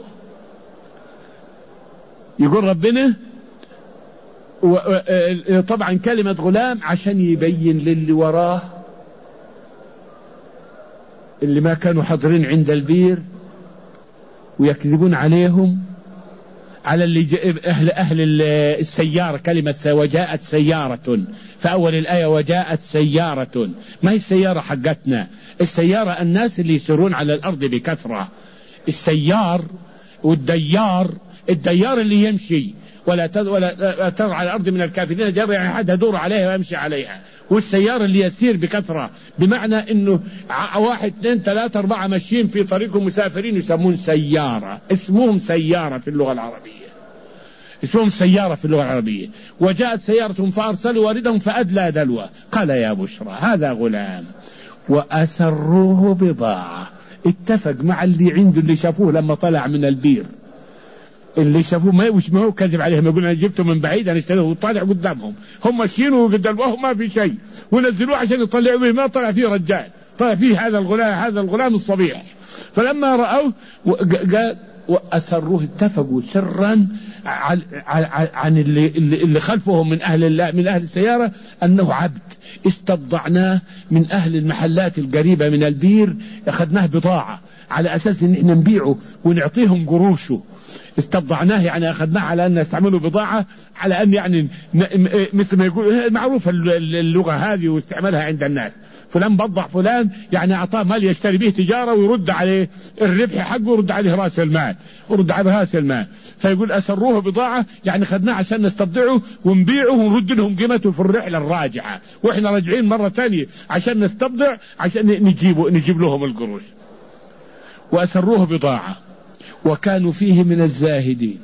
يقول ربنا طبعا كلمة غلام عشان يبين للي وراه اللي ما كانوا حاضرين عند البير ويكذبون عليهم على اللي أهل السيارة. كلمة وجاءت سيارة فأول الآية وجاءت سيارة، ما هي السيارة حقتنا، السيارة الناس اللي يسيرون على الأرض بكثرة. السيار والديار، الديار اللي يمشي ولا ترى على الأرض من الكافرين جر، يعني حد يدور عليها ويمشي عليها. والسيارة اللي يسير بكثرة بمعنى انه 1 2 3 4 ماشيين في طريقهم مسافرين يسمون سيارة، اسمهم سيارة في اللغة العربية، اسمهم سيارة في اللغة العربية. وجاءت سيارة فأرسلوا واردهم فأدلى دلوه قال يا بشرى هذا غلام وأسروه بضاعة. اتفق مع اللي عنده اللي شافوه لما طلع من البير، اللي شافوه ما هو كذب عليهم، يقول انا جبته من بعيد انا اشتريته وطالع قدامهم، هم ماشيين وقدامهم ما في شيء ونزلوه عشان يطلعوا به، ما طلع فيه رجال، طلع فيه هذا الغلام الصبيح. فلما رأوه قال وأسروه، اتفقوا سرا عن اللي خلفهم من أهل السيارة أنه عبد استبضعناه من أهل المحلات القريبة من البير، أخذناه بضاعة على أساس أن احنا نبيعه ونعطيهم قروشه. استبضعناه يعني أخذناه على أن نستعمله بضاعة، على أن يعني مثل ما يقول معروف اللغة هذه واستعمالها عند الناس، فلان بضع فلان يعني أعطاه مال يشتري به تجارة ويرد عليه الربح حقه ويرد عليه رأس المال ورد عليه رأس المال. فيقول أسروه بضاعة يعني خدناه عشان نستبضعه ونبيعه ونرد لهم قيمته في الرحلة الراجعة، وإحنا راجعين مرة ثانية عشان نستبضع عشان نجيب لهم القروش. وأسروه بضاعة وكانوا فيه من الزاهدين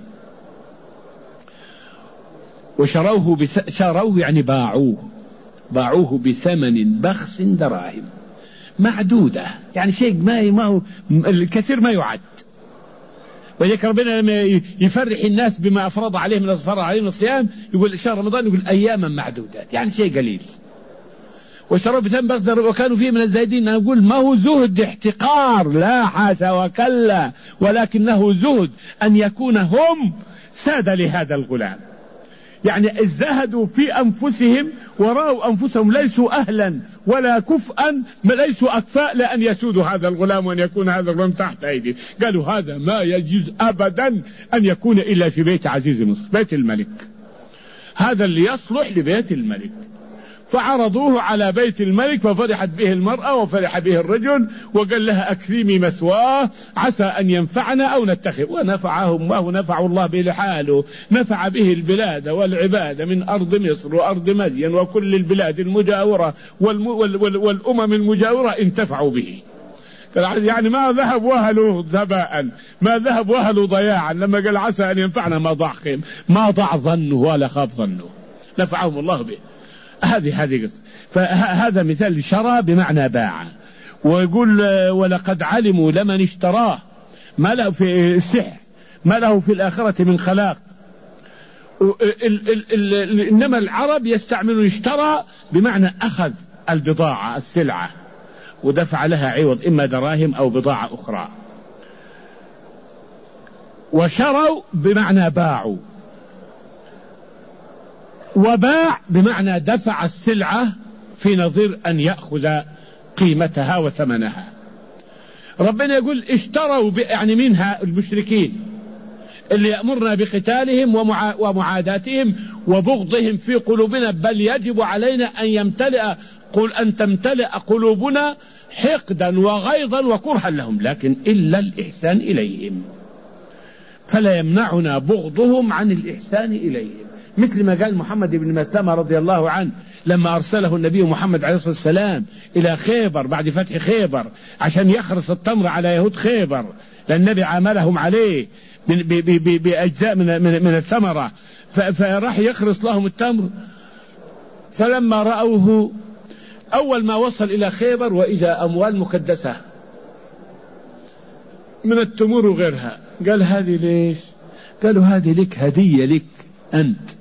شروه يعني باعوه بثمن بخس دراهم معدودة، يعني شيء ما هو الكثير ما يعد. ولذلك ربنا لما يفرح الناس بما أفرض عليهم من الصيام يقول شهر رمضان يقول أياما معدودات، يعني شيء قليل. وشروا بثمن بخس وكانوا فيه من الزاهدين. نقول ما هو زهد احتقار، لا حاشا وكلا، ولكنه زهد أن يكون هم سادة لهذا الغلام، يعني ازدهدوا في أنفسهم ورأوا أنفسهم ليسوا أهلا ولا كفءا، ليسوا أكفاء لأن يسودوا هذا الغلام وأن يكون هذا الغلام تحت أيدي. قالوا هذا ما يجوز أبدا أن يكون إلا في بيت عزيز مصر، بيت الملك، هذا اللي يصلح لبيت الملك. فعرضوه على بيت الملك ففرحت به المرأة وفرح به الرجل وقال لها أكرمي مثواه عسى أن ينفعنا أو نتخذ. ونفعهم ونفع الله به لحاله، نفع به البلاد والعباد من أرض مصر وأرض مدين وكل البلاد المجاورة والأمم المجاورة انتفعوا به. يعني ما ذهب وهلوا ذباء، ما ذهب وهلوا ضياعا. لما قال عسى أن ينفعنا ما ضاع ظنه ولا خاب ظنه، نفعهم الله به. هذه قصة. فهذا مثال شرى بمعنى باع. ويقول ولقد علموا لمن اشتراه ما له في السحر ما له في الآخرة من خلاق. إنما العرب يستعملون اشترى بمعنى أخذ البضاعة السلعة ودفع لها عوض إما دراهم أو بضاعة أخرى. وشروا بمعنى باعوا، وباع بمعنى دفع السلعة في نظير أن يأخذ قيمتها وثمنها. ربنا يقول اشتروا يعني منها المشركين اللي يأمرنا بقتالهم ومعاداتهم وبغضهم في قلوبنا، بل يجب علينا أن تمتلئ قلوبنا حقدا وغيظا وكرها لهم، لكن إلا الإحسان إليهم، فلا يمنعنا بغضهم عن الإحسان إليهم. مثل ما قال محمد بن مسلمة رضي الله عنه لما أرسله النبي محمد عليه الصلاة والسلام إلى خيبر بعد فتح خيبر عشان يخرص التمر على يهود خيبر، لأن النبي عاملهم عليه بأجزاء من الثمرة، فراح يخرص لهم التمر. فلما رأوه أول ما وصل إلى خيبر وإذا أموال مكدسة من التمور وغيرها، قال هذه ليش؟ قالوا هذه لك، هدية لك أنت،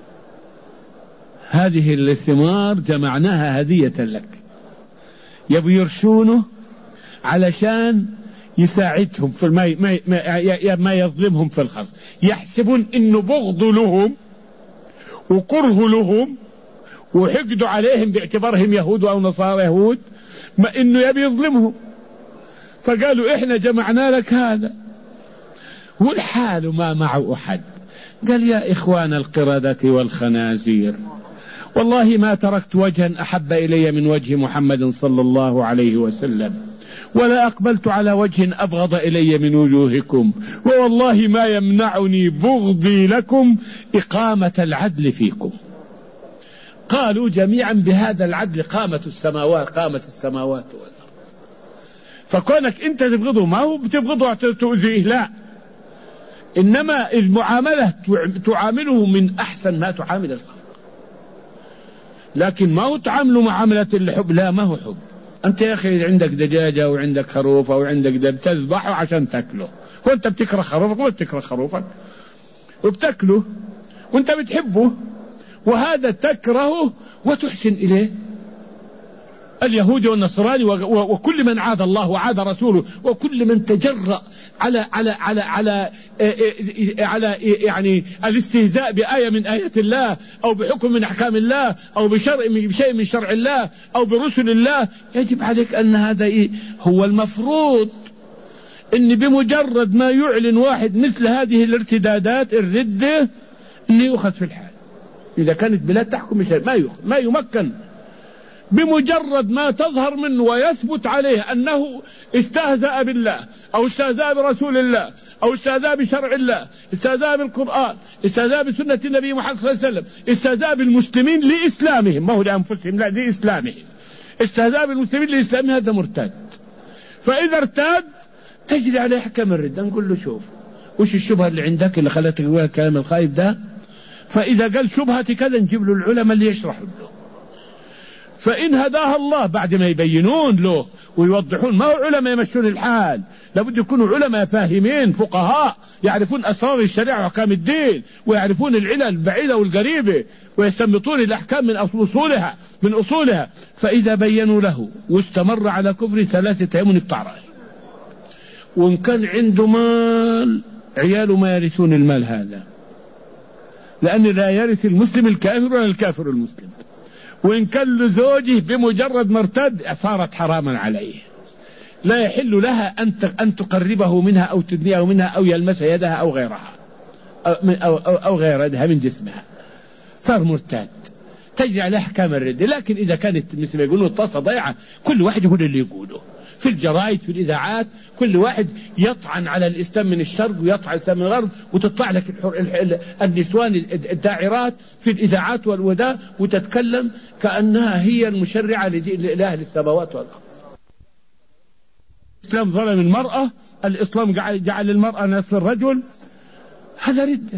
هذه الثمار جمعناها هدية لك. يبوا يرشونه علشان يساعدهم في ما يظلمهم في الخصم، يحسبون إنه بغض لهم وكره لهم وحقدوا عليهم باعتبارهم يهود أو نصارى يهود، ما إنه يبي يظلمهم. فقالوا إحنا جمعنا لك هذا والحال ما معه أحد. قال يا إخوان القردة والخنازير، والله ما تركت وجها أحب إلي من وجه محمد صلى الله عليه وسلم، ولا أقبلت على وجه أبغض إلي من وجوهكم، ووالله ما يمنعني بغضي لكم إقامة العدل فيكم. قالوا جميعا بهذا العدل قامت السماوات والأرض. فكونك أنت تبغضه ما هو بتبغضه تؤذيه، لا، إنما المعاملة تعامله من أحسن ما تعامل الخلق، لكن ما هو تعامله معاملة الحب، لا، ما هو حب. أنت يا أخي عندك دجاجة وعندك خروف أو عندك بتذبحه عشان تأكله، وأنت بتكره خروفك وما بتكره خروفك وبتأكله وأنت بتحبه، وهذا تكرهه وتحسن إليه. اليهود والنصراني وكل من عاد الله وعاد رسوله وكل من تجرأ على يعني الاستهزاء بآية من آيات الله أو بحكم من أحكام الله أو بشيء من شرع الله أو برسل الله، يجب عليك أن هذا هو المفروض، إن بمجرد ما يعلن واحد مثل هذه الارتدادات الردة إنه يؤخذ في الحال. إذا كانت بلاد تحكم بشيء ما يمكن، بمجرد ما تظهر منه ويثبت عليه أنه استهزأ بالله أو استهزأ برسول الله أو استهزأ بشرع الله، استهزأ بالقرآن، استهزأ بسنة النبي محمد صلى الله عليه وسلم، استهزأ بالمسلمين لإسلامهم، ما هو لأنفسهم، لا، لإسلامهم، استهزأ بالمسلمين لإسلامهم، هذا مرتد. فإذا ارتد تجري عليه حكم الردة. نقول له شوف وش الشبهة اللي عندك اللي خلتك تقول الكلام الخايب ده؟ فإذا قال شبهتي كذا نجيب له العلماء اللي يشرحوا له، فإن هداها الله بعد ما يبينون له ويوضحون، ما هو علماء يمشون الحال، لابد يكونوا علماء فاهمين فقهاء يعرفون أسرار الشريعة وأحكام الدين ويعرفون العلل البعيدة والقريبة ويستنبطون الأحكام من أصولها. فإذا بينوا له واستمر على كفر 3 أيام يقطع رأسه. وإن كان عنده مال عياله ما يرثون المال هذا، لأن لا يرث المسلم الكافر ولا الكافر المسلم. وإن كان لزوجه بمجرد مرتد صارت حراما عليه، لا يحل لها أن تقربه منها أو تدنيه منها أو يلمس يدها أو غيرها أو غير يدها من جسمها، صار مرتد، تجري عليه أحكام الردة. لكن إذا كانت مثل ما يقولون الطاسة ضيعة، كل واحد يقول اللي يقوله في الجرائد في الإذاعات، كل واحد يطعن على الإسلام من الشرق ويطعن الإسلام من الغرب، وتطلع لك النسوان الداعرات في الإذاعات والوداء وتتكلم كأنها هي المشرعة لأهل السماوات والأرض. الإسلام ظلم المرأة، الإسلام جعل المرأة نصف الرجل، هذا ردة.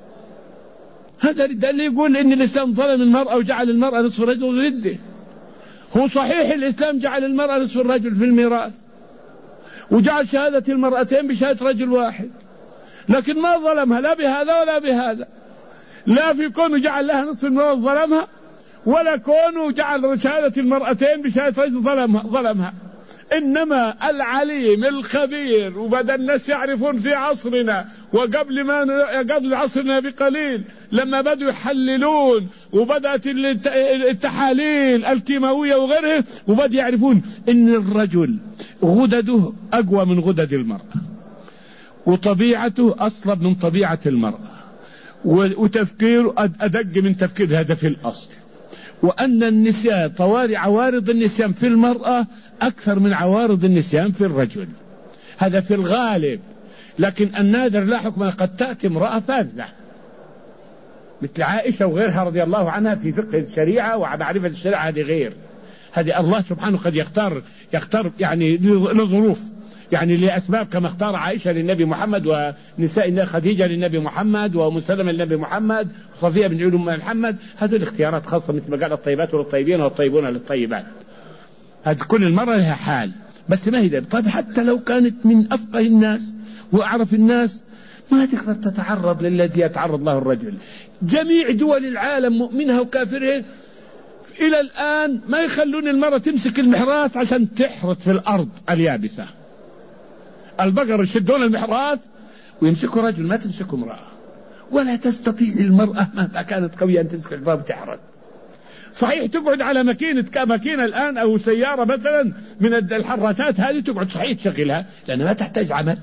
اللي يقول إن الإسلام ظلم المرأة وجعل المرأة نصف الرجل ردة. هو صحيح الإسلام جعل المرأة نصف الرجل في الميراث وجعل شهادة المرأتين بشهادة رجل واحد، لكن ما ظلمها لا بهذا ولا بهذا، لا في كونه جعل لها نصف الميراث ظلمها، ولا كونه جعل شهادة المرأتين بشهادة رجل ظلمها. إنما العليم الخبير، وبدأ الناس يعرفون في عصرنا وقبل عصرنا بقليل لما بدأوا يحللون وبدأت التحاليل الكيماوية وغيرها، وبدأوا يعرفون إن الرجل غدده أقوى من غدد المرأة، وطبيعته أصلب من طبيعة المرأة، وتفكيره أدق من تفكير هذا في الأصل، وأن النسيان عوارض النسيان في المرأة أكثر من عوارض النسيان في الرجل، هذا في الغالب. لكن النادر لا حكم، قد تأتي امرأة فاذة مثل عائشة وغيرها رضي الله عنها في فقه الشريعة ومعرفة الشريعة. هذه غير، هذه الله سبحانه قد يختار يعني لظروف، يعني لأسباب، كما اختار عائشة للنبي محمد، ونساء خديجة للنبي محمد، ومسلمة للنبي محمد، وصفية بن علوم محمد. هذه الاختيارات خاصة، مثل ما قال الطيبات للطيبين والطيبون للطيبات. هذه كل المرة لها حال، بس ما هي ده. طيب حتى لو كانت من أفقه الناس وأعرف الناس ما تقدر تتعرض للذي يتعرض له الرجل. جميع دول العالم مؤمنها وكافرها إلى الآن ما يخلون المرأة تمسك المحراث عشان تحرث في الأرض اليابسة. البقر يشدون المحراث ويمسكوا رجل، ما تمسكوا امرأة. ولا تستطيع المرأة مهما كانت قوية أن تمسك المحراث وتحرث. صحيح تقعد على ماكينة كماكينة الآن أو سيارة مثلا من الحراثات هذه، تقعد صحيح تشغلها لأنها ما تحتاج عمل،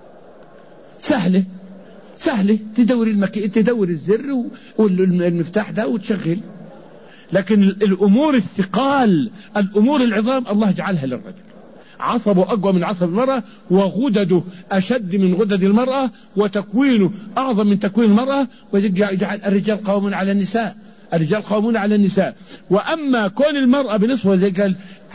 سهلة تدور الزر والمفتاح ده وتشغل. لكن الأمور الثقال، الأمور العظام، الله جعلها للرجل. عصبه أقوى من عصب المرأة، وغدده أشد من غدد المرأة، وتكوينه أعظم من تكوين المرأة. ويجعل الرجال قوامون على النساء، الرجال قوامون على النساء. وأما كون المرأة بنصف زي قال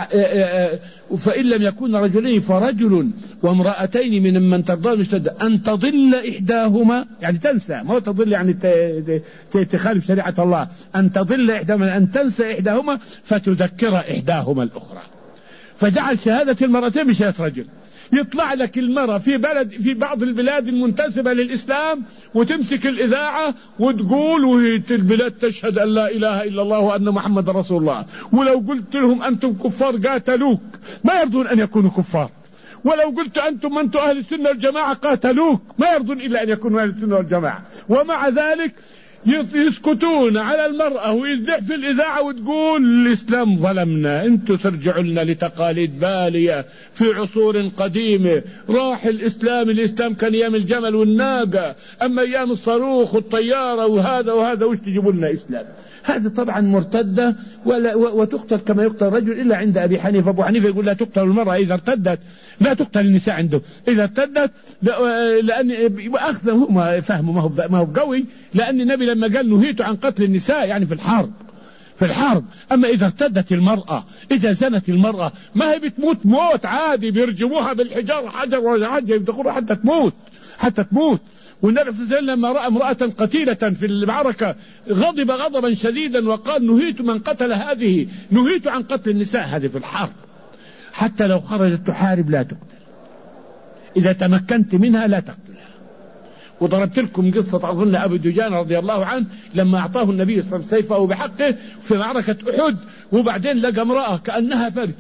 فإن لم يكون رجلين فرجل وامرأتين من من ترضون مشتدة أن تضل إحداهما، يعني تنسى، ما هو تضل يعني تخالف شريعة الله. أن تضل إحداهما، أن تنسى إحداهما فتذكر إحداهما الأخرى. فجعل شهادة المرأتين بشهادة رجل. يطلع لك المرأة في بعض البلاد المنتسبة للإسلام وتمسك الإذاعة وتقول وهي البلاد تشهد أن لا إله إلا الله وأن محمد رسول الله، ولو قلت لهم أنتم كفار قاتلوك، ما يرضون أن يكونوا كفار. ولو قلت أنتم أهل السنة والجماعة قاتلوك، ما يرضون إلا أن يكونوا أهل السنة والجماعة. ومع ذلك يسكتون على المرأة ويذبح في الإذاعة وتقول الإسلام ظلمنا، أنتم ترجعوا لنا لتقاليد بالية في عصور قديمة. راح الإسلام كان أيام الجمل والناقة، أما أيام الصاروخ والطيارة وهذا وش تجيبوا لنا إسلام؟ هذا طبعا مرتدة وتقتل كما يقتل الرجل، إلا عند أبي حنيفة. أبو حنيفة يقول لا تقتل المرأة إذا ارتدت، لا تقتل النساء عنده إذا ارتدت، لأن أخذه فهمه ما هو قوي، لأن النبي لما قال نهيت عن قتل النساء يعني في الحرب. أما إذا ارتدت المرأة، إذا زنت المرأة، ما هي بتموت موت عادي، بيرجموها بالحجارة حجر ولا حجر يدخلوا حتى تموت. والنبي صلى الله عليه وسلم لما رأى امرأة قتيلة في المعركة غضب غضبا شديدا وقال نهيت من قتل هذه، نهيت عن قتل النساء هذه في الحرب. حتى لو خرجت تحارب لا تقتل، إذا تمكنت منها لا تقتلها. وضربت لكم قصة أظن أبو دجان رضي الله عنه لما أعطاه النبي صلى الله عليه وسلم سيفه بحقه في معركة أحد، وبعدين لقى امرأة كأنها فارس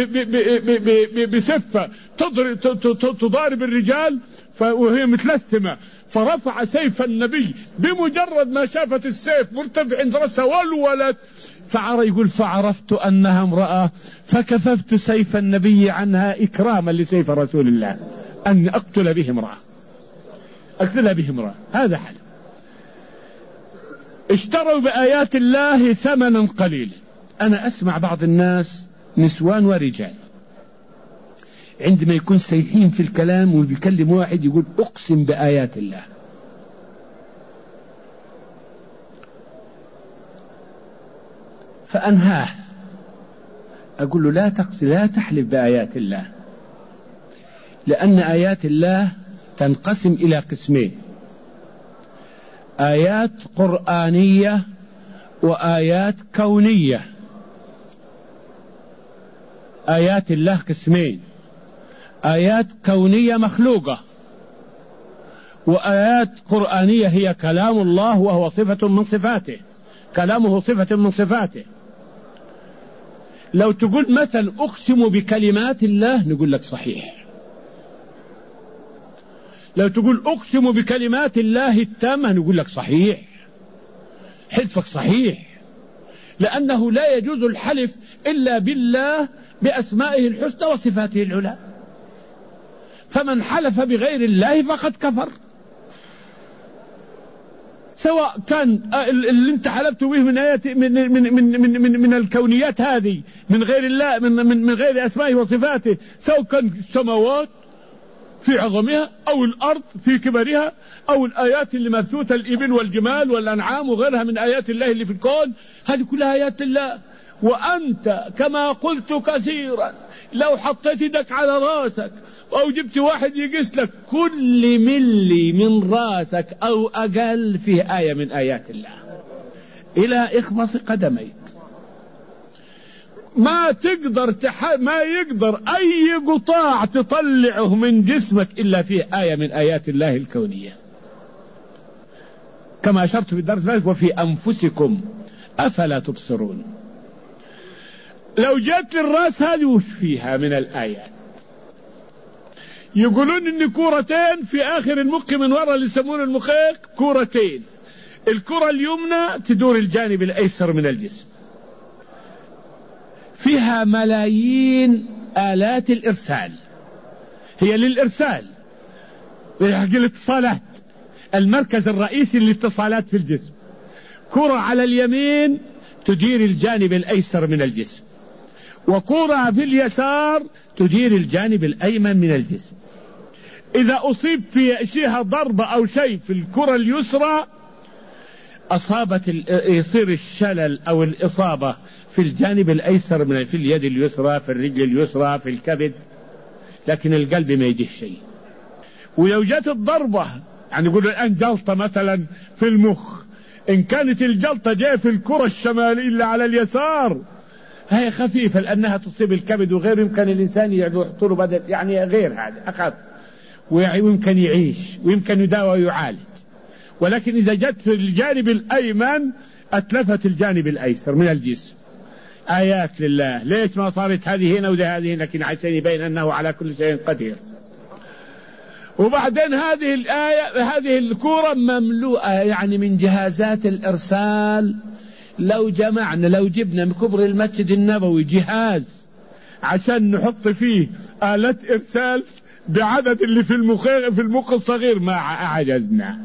بسفة تضارب الرجال وهي متلثمة، فرفع سيف النبي بمجرد ما شافت السيف مرتفع عند رأسها والولد، يقول فعرفت أنها امرأة فكففت سيف النبي عنها إكراما لسيف رسول الله، أن أقتل به امرأة. هذا حل. اشتروا بآيات الله ثمنا قليلا. أنا أسمع بعض الناس نسوان ورجال عندما يكون سيحين في الكلام وبيكلم واحد يقول أقسم بآيات الله، فأنهاه أقول له لا تحلف بآيات الله، لأن آيات الله تنقسم إلى قسمين: آيات قرآنية وآيات كونية. آيات الله قسمين: آيات كونية مخلوقة، وآيات قرآنية هي كلام الله وهو صفة من صفاته، كلامه صفة من صفاته. لو تقول مثلا أقسم بكلمات الله نقول لك صحيح. لو تقول أقسم بكلمات الله التامة نقول لك صحيح، حلفك صحيح، لأنه لا يجوز الحلف إلا بالله بأسمائه الحسنى وصفاته العلى. فمن حلف بغير الله فقد كفر، سواء كان اللي انت حلفت به من آيات من الكونيات هذه من غير الله، من غير أسمائه وصفاته، سواء كان السماوات في عظمها أو الأرض في كبرها أو الآيات اللي مبثوثة الإبل والجمال والأنعام وغيرها من آيات الله اللي في الكون، هذه كلها آيات الله. وأنت كما قلت كثيرا لو حطيت يدك على راسك أو جبت واحد يقيس لك كل ملي من راسك أو أقل فيه آية من آيات الله إلى إخمص قدميك. ما يقدر أي قطاع تطلعه من جسمك إلا فيه آية من آيات الله الكونية، كما أشرت في الدرس ذلك وفي أنفسكم أفلا تبصرون. لو جاءت للرأس هذه وش فيها من الآيات؟ يقولون إن كورتين في آخر المخ من وراء اللي يسمونه المخيق، كورتين، الكرة اليمنى تدور الجانب الأيسر من الجسم، فيها ملايين آلات الإرسال، هي للإرسال الاتصالات، المركز الرئيسي للاتصالات في الجسم. كرة على اليمين تدير الجانب الأيسر من الجسم، وكرة في اليسار تدير الجانب الأيمن من الجسم. إذا أصيب في شيء ضربة أو شيء في الكرة اليسرى يصير الشلل أو الإصابة في الجانب الأيسر في اليد اليسرى، في الرجل اليسرى، في الكبد، لكن القلب ما يجيه شيء. ولو جت الضربة يعني يقول الآن جلطة مثلا في المخ، إن كانت الجلطة جاية في الكرة الشمالية اللي على اليسار هي خفيفة لأنها تصيب الكبد وغيره، يمكن الإنسان يحط له بدل يعني غير هذا أخف، ويمكن يعيش ويمكن يداوى ويعالج. ولكن إذا جت في الجانب الأيمن أتلفت الجانب الأيسر من الجسم. آيات لله. ليش ما صارت هذه هنا وده هذه هنا؟ لكن عشان يبين أنه على كل شيء قدير. وبعدين هذه الآية، هذه الكرة مملوءة يعني من جهازات الإرسال. لو جبنا من كبر المسجد النبوي جهاز عشان نحط فيه آلة إرسال بعدد اللي في المخ الصغير ما عجزنا.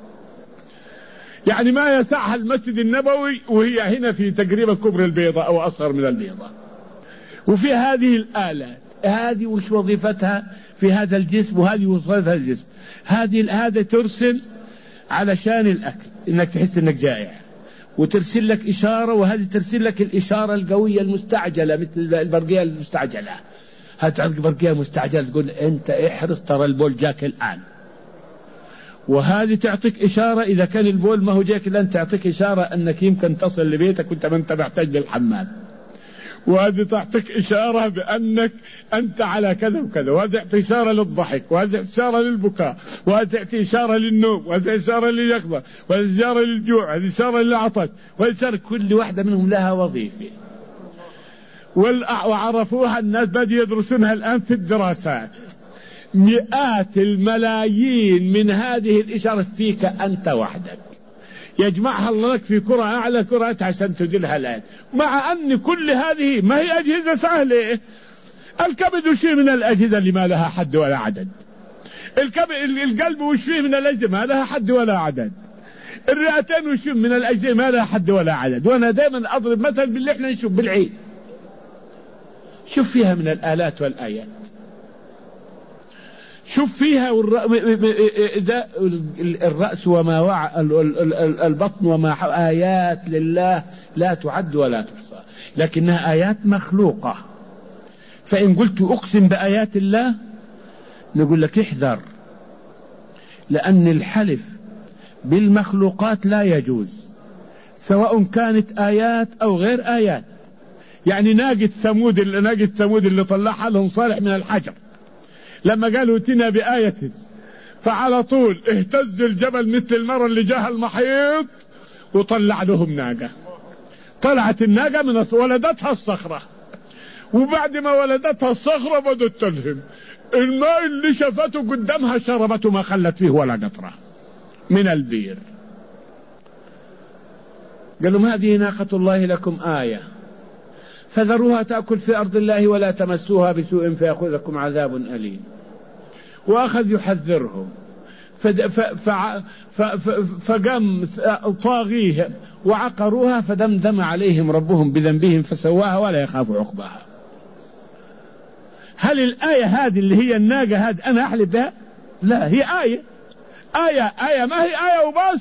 يعني ما يسعها المسجد النبوي وهي هنا في تقريبا كبر البيضة أو أصغر من البيضة. وفي هذه الآلات، هذه وش وظيفتها في هذا الجسم، وهذه وظيفتها الجسم. هذا ترسل علشان الأكل، إنك تحس إنك جائع، وترسل لك إشارة، وهذه ترسل لك الإشارة القوية المستعجلة مثل البرقية المستعجلة. هتعرف برقية مستعجلة تقول أنت احرص ترى البول جاك الآن. وهذه تعطيك إشارة إذا كان البول ما هو جاك الآن، تعطيك إشارة أنك يمكن تصل لبيتك وأنت ما أنت محتاج للحمام. وهذه تعطيك إشارة بأنك أنت على كذا وكذا، وهذه تعطي إشارة للضحك، وهذه إشارة للبكاء، وهذه تعطي إشارة للنوم، وهذه إشارة لليقظة، وهذه إشارة للجوع، وهذه إشارة للعطش، وهذه إشارة. كل واحدة منهم لها وظيفة، وعرفوها الناس بدأوا يدرسونها الآن في الدراسات. مئات الملايين من هذه الإشارة فيك أنت وحدك، يجمعها الله لك في كرة أعلى كرة عشان تديرها الآن. مع أن كل هذه ما هي أجهزة سهلة. الكبد وش من الأجهزة اللي ما لها حد ولا عدد. القلب وش فيه من الأجهزة ما لها حد ولا عدد. الرئتين وش من الأجهزة ما لها حد ولا عدد. وأنا دائما أضرب مثل باللي احنا نشوف بالعين، شوف فيها من الآلات والآيات، شوف فيها الرأس وما وعى البطن وما آيات لله لا تعد ولا تحصى، لكنها آيات مخلوقة. فإن قلت أقسم بآيات الله نقول لك احذر، لأن الحلف بالمخلوقات لا يجوز، سواء كانت آيات أو غير آيات. يعني ناقة ثمود اللي طلعها لهم صالح من الحجر، لما قالوا اتنا بآية فعلى طول اهتز الجبل مثل المرة اللي جاها المحيط وطلع لهم ناقة. طلعت الناقة من ولدتها الصخرة، وبعد ما ولدتها الصخرة بدأت تلهم، الماء اللي شفته قدامها شربته ما خلت فيه ولا قطرة من البير. قالوا هذه ناقة الله لكم آية فذروها تأكل في أرض الله ولا تمسوها بسوء فيأخذكم عذاب أليم. وأخذ يحذرهم، فقام طاغيهم وعقروها فدمدم عليهم ربهم بذنبهم فسواها ولا يخاف عقباها. هل الآية هذه اللي هي الناقة هذه أنا أحلف بها؟ لا، هي آية ما هي آية وبس،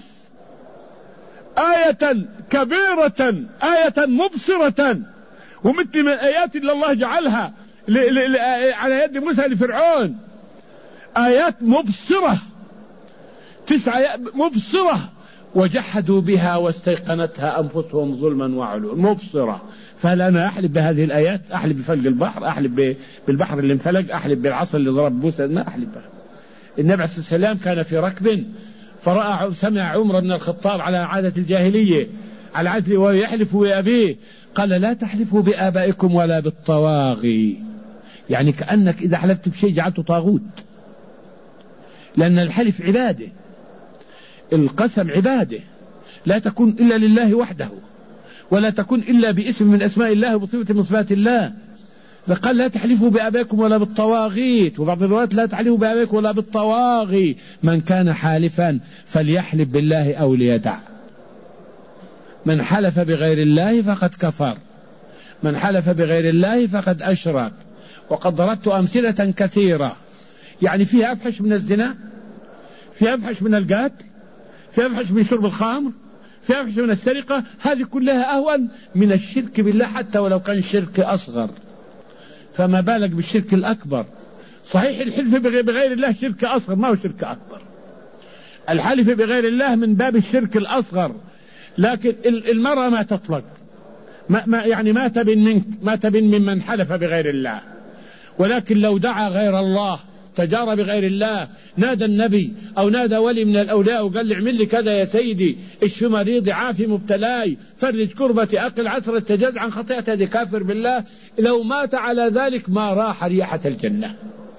آية كبيرة، آية مبصرة، ومثل من الآيات اللي الله جعلها على يد موسى لفرعون، آيات مبصرة، 9 مبصرة، وجحدوا بها واستيقنتها أنفسهم ظلما وعلوا، مبصرة. فهل أنا أحلف بهذه الآيات؟ أحلف بفلق البحر، أحلف بالبحر اللي انفلق، أحلف بالعصا اللي ضرب موسى؟ ما أحلف بها. النبي عليه الصلاة والسلام كان في ركب سمع عمر بن الخطاب على عادة الجاهلية، على عادة ويحلف بأبيه، قال لا تحلفوا بآبائكم ولا بالطواغي، يعني كأنك إذا حلفت بشيء جعلته طاغوت، لأن الحلف عبادة، القسم عبادة، لا تكون إلا لله وحده، ولا تكون إلا باسم من أسماء الله وبصفة من صفات الله. فقال لا تحلفوا بآبائكم ولا بالطواغيت، وبعض الروايات لا تحلفوا بآبائكم ولا بالطواغي، من كان حالفا فليحلف بالله أو ليدع. من حلف بغير الله فقد كفر، من حلف بغير الله فقد أشرك. وقد ضربت أمثلة كثيرة، يعني فيها أفحش من الزنا، فيها أفحش من القتل، فيها أفحش من شرب الخمر، فيها أفحش من السرقة، هذه كلها أهون من الشرك بالله حتى ولو كان شرك أصغر، فما بالك بالشرك الأكبر. صحيح الحلف بغير الله شرك أصغر، ما هو شرك أكبر. الحلف بغير الله من باب الشرك الأصغر، لكن المرأة ما تطلق، يعني ما تبن ممن حلف بغير الله. ولكن لو دعا غير الله، تجار بغير الله، نادى النبي أو نادى ولي من الأولياء وقال لي اعمل لي كذا يا سيدي، اشف مريضي، عافي مبتلاي، فرج كربتي، أقل عثرة، تجاوز عن خطيئتي، هذا كافر بالله. لو مات على ذلك ما راح ريحة الجنة،